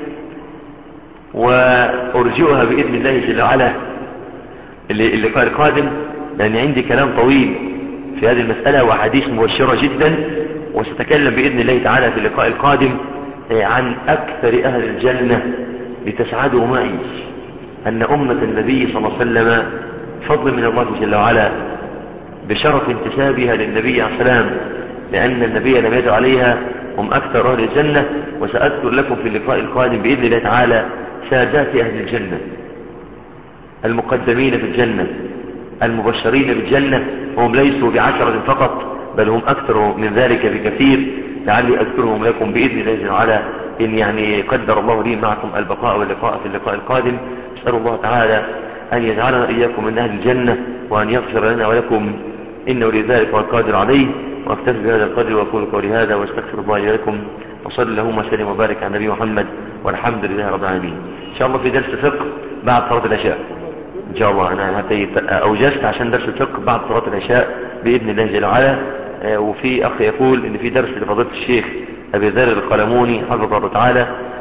وأرجئها بإذن الله جل وعلا اللقاء القادم، لأن عندي كلام طويل في هذه المسألة وحديث مبشرة جدا، وستكلم بإذن الله تعالى في اللقاء القادم عن أكثر أهل الجنة لتسعدوا معي، أن أمة النبي صلى الله عليه وسلم فضل من الله جل وعلا بشرف انتسابها للنبي عليه السلام، لأن النبي لم يدع عليها، هم أكثر أهل الجنة. وسأذكر لكم في اللقاء القادم بإذن الله تعالى سادات أهل الجنة المقدمين في الجنة المبشرين بالجنة، هم ليسوا بعشرة فقط بل هم أكثر من ذلك بكثير، لعلي أذكرهم لكم بإذن الله جل وعلا إن يعني قدر الله لي معكم البقاء واللقاء في اللقاء القادم. أسأل الله تعالى أن يجعلنا إياكم من أهل الجنة وأن يغفر لنا ولكم إنه لذلك والقادر عليه. واكتفي بهذا القدر وأقول قولي هذا واستغفر الله لي ولكم، وصلى اللهم وسلم وبارك على نبي محمد والحمد لله رب العالمين. إن شاء الله في درس فقه بعد صلاة العشاء إن شاء الله. أنا أوجزت عشان درس الفقه بعد صلاة العشاء بإذن الله جل وعلا. وفي أخ يقول إن في درس لفضيلة الشيخ أبي ذر القلموني حفظه الله تعالى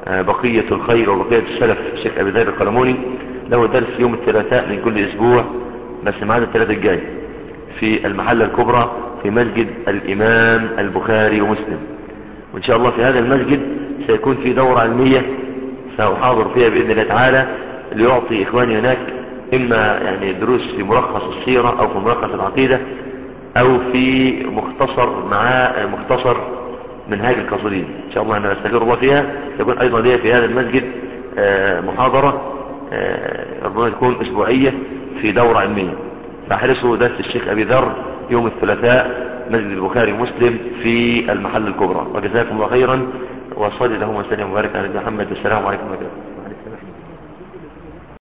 بقية الخير وبقية السلف الشيخ أبي ذر القلموني له درس يوم الثلاثاء من كل أسبوع، بس معاد الثلاثاء الجاي في المحلة الكبرى في مسجد الإمام البخاري ومسلم. وإن شاء الله في هذا المسجد سيكون في دورة علمية سأحاضر فيها بإذن الله تعالى ليعطي إخواني هناك إما يعني دروس في ملخص السيرة أو في ملخص العقيدة أو في مختصر مع مختصر منهاج القاصدين. إن شاء الله أنا أستغفر الله فيها. يكون أيضا لي في هذا المسجد محاضرة ربما تكون أسبوعية في دورة علمية، فاحرصوا درس الشيخ أبي ذر يوم الثلاثاء مسجد البخاري ومسلم في المحل الكبرى. وجزاكم الله خيرا، وصلي اللهم وسلم وبارك على محمد. السلام عليكم ورحمة الله.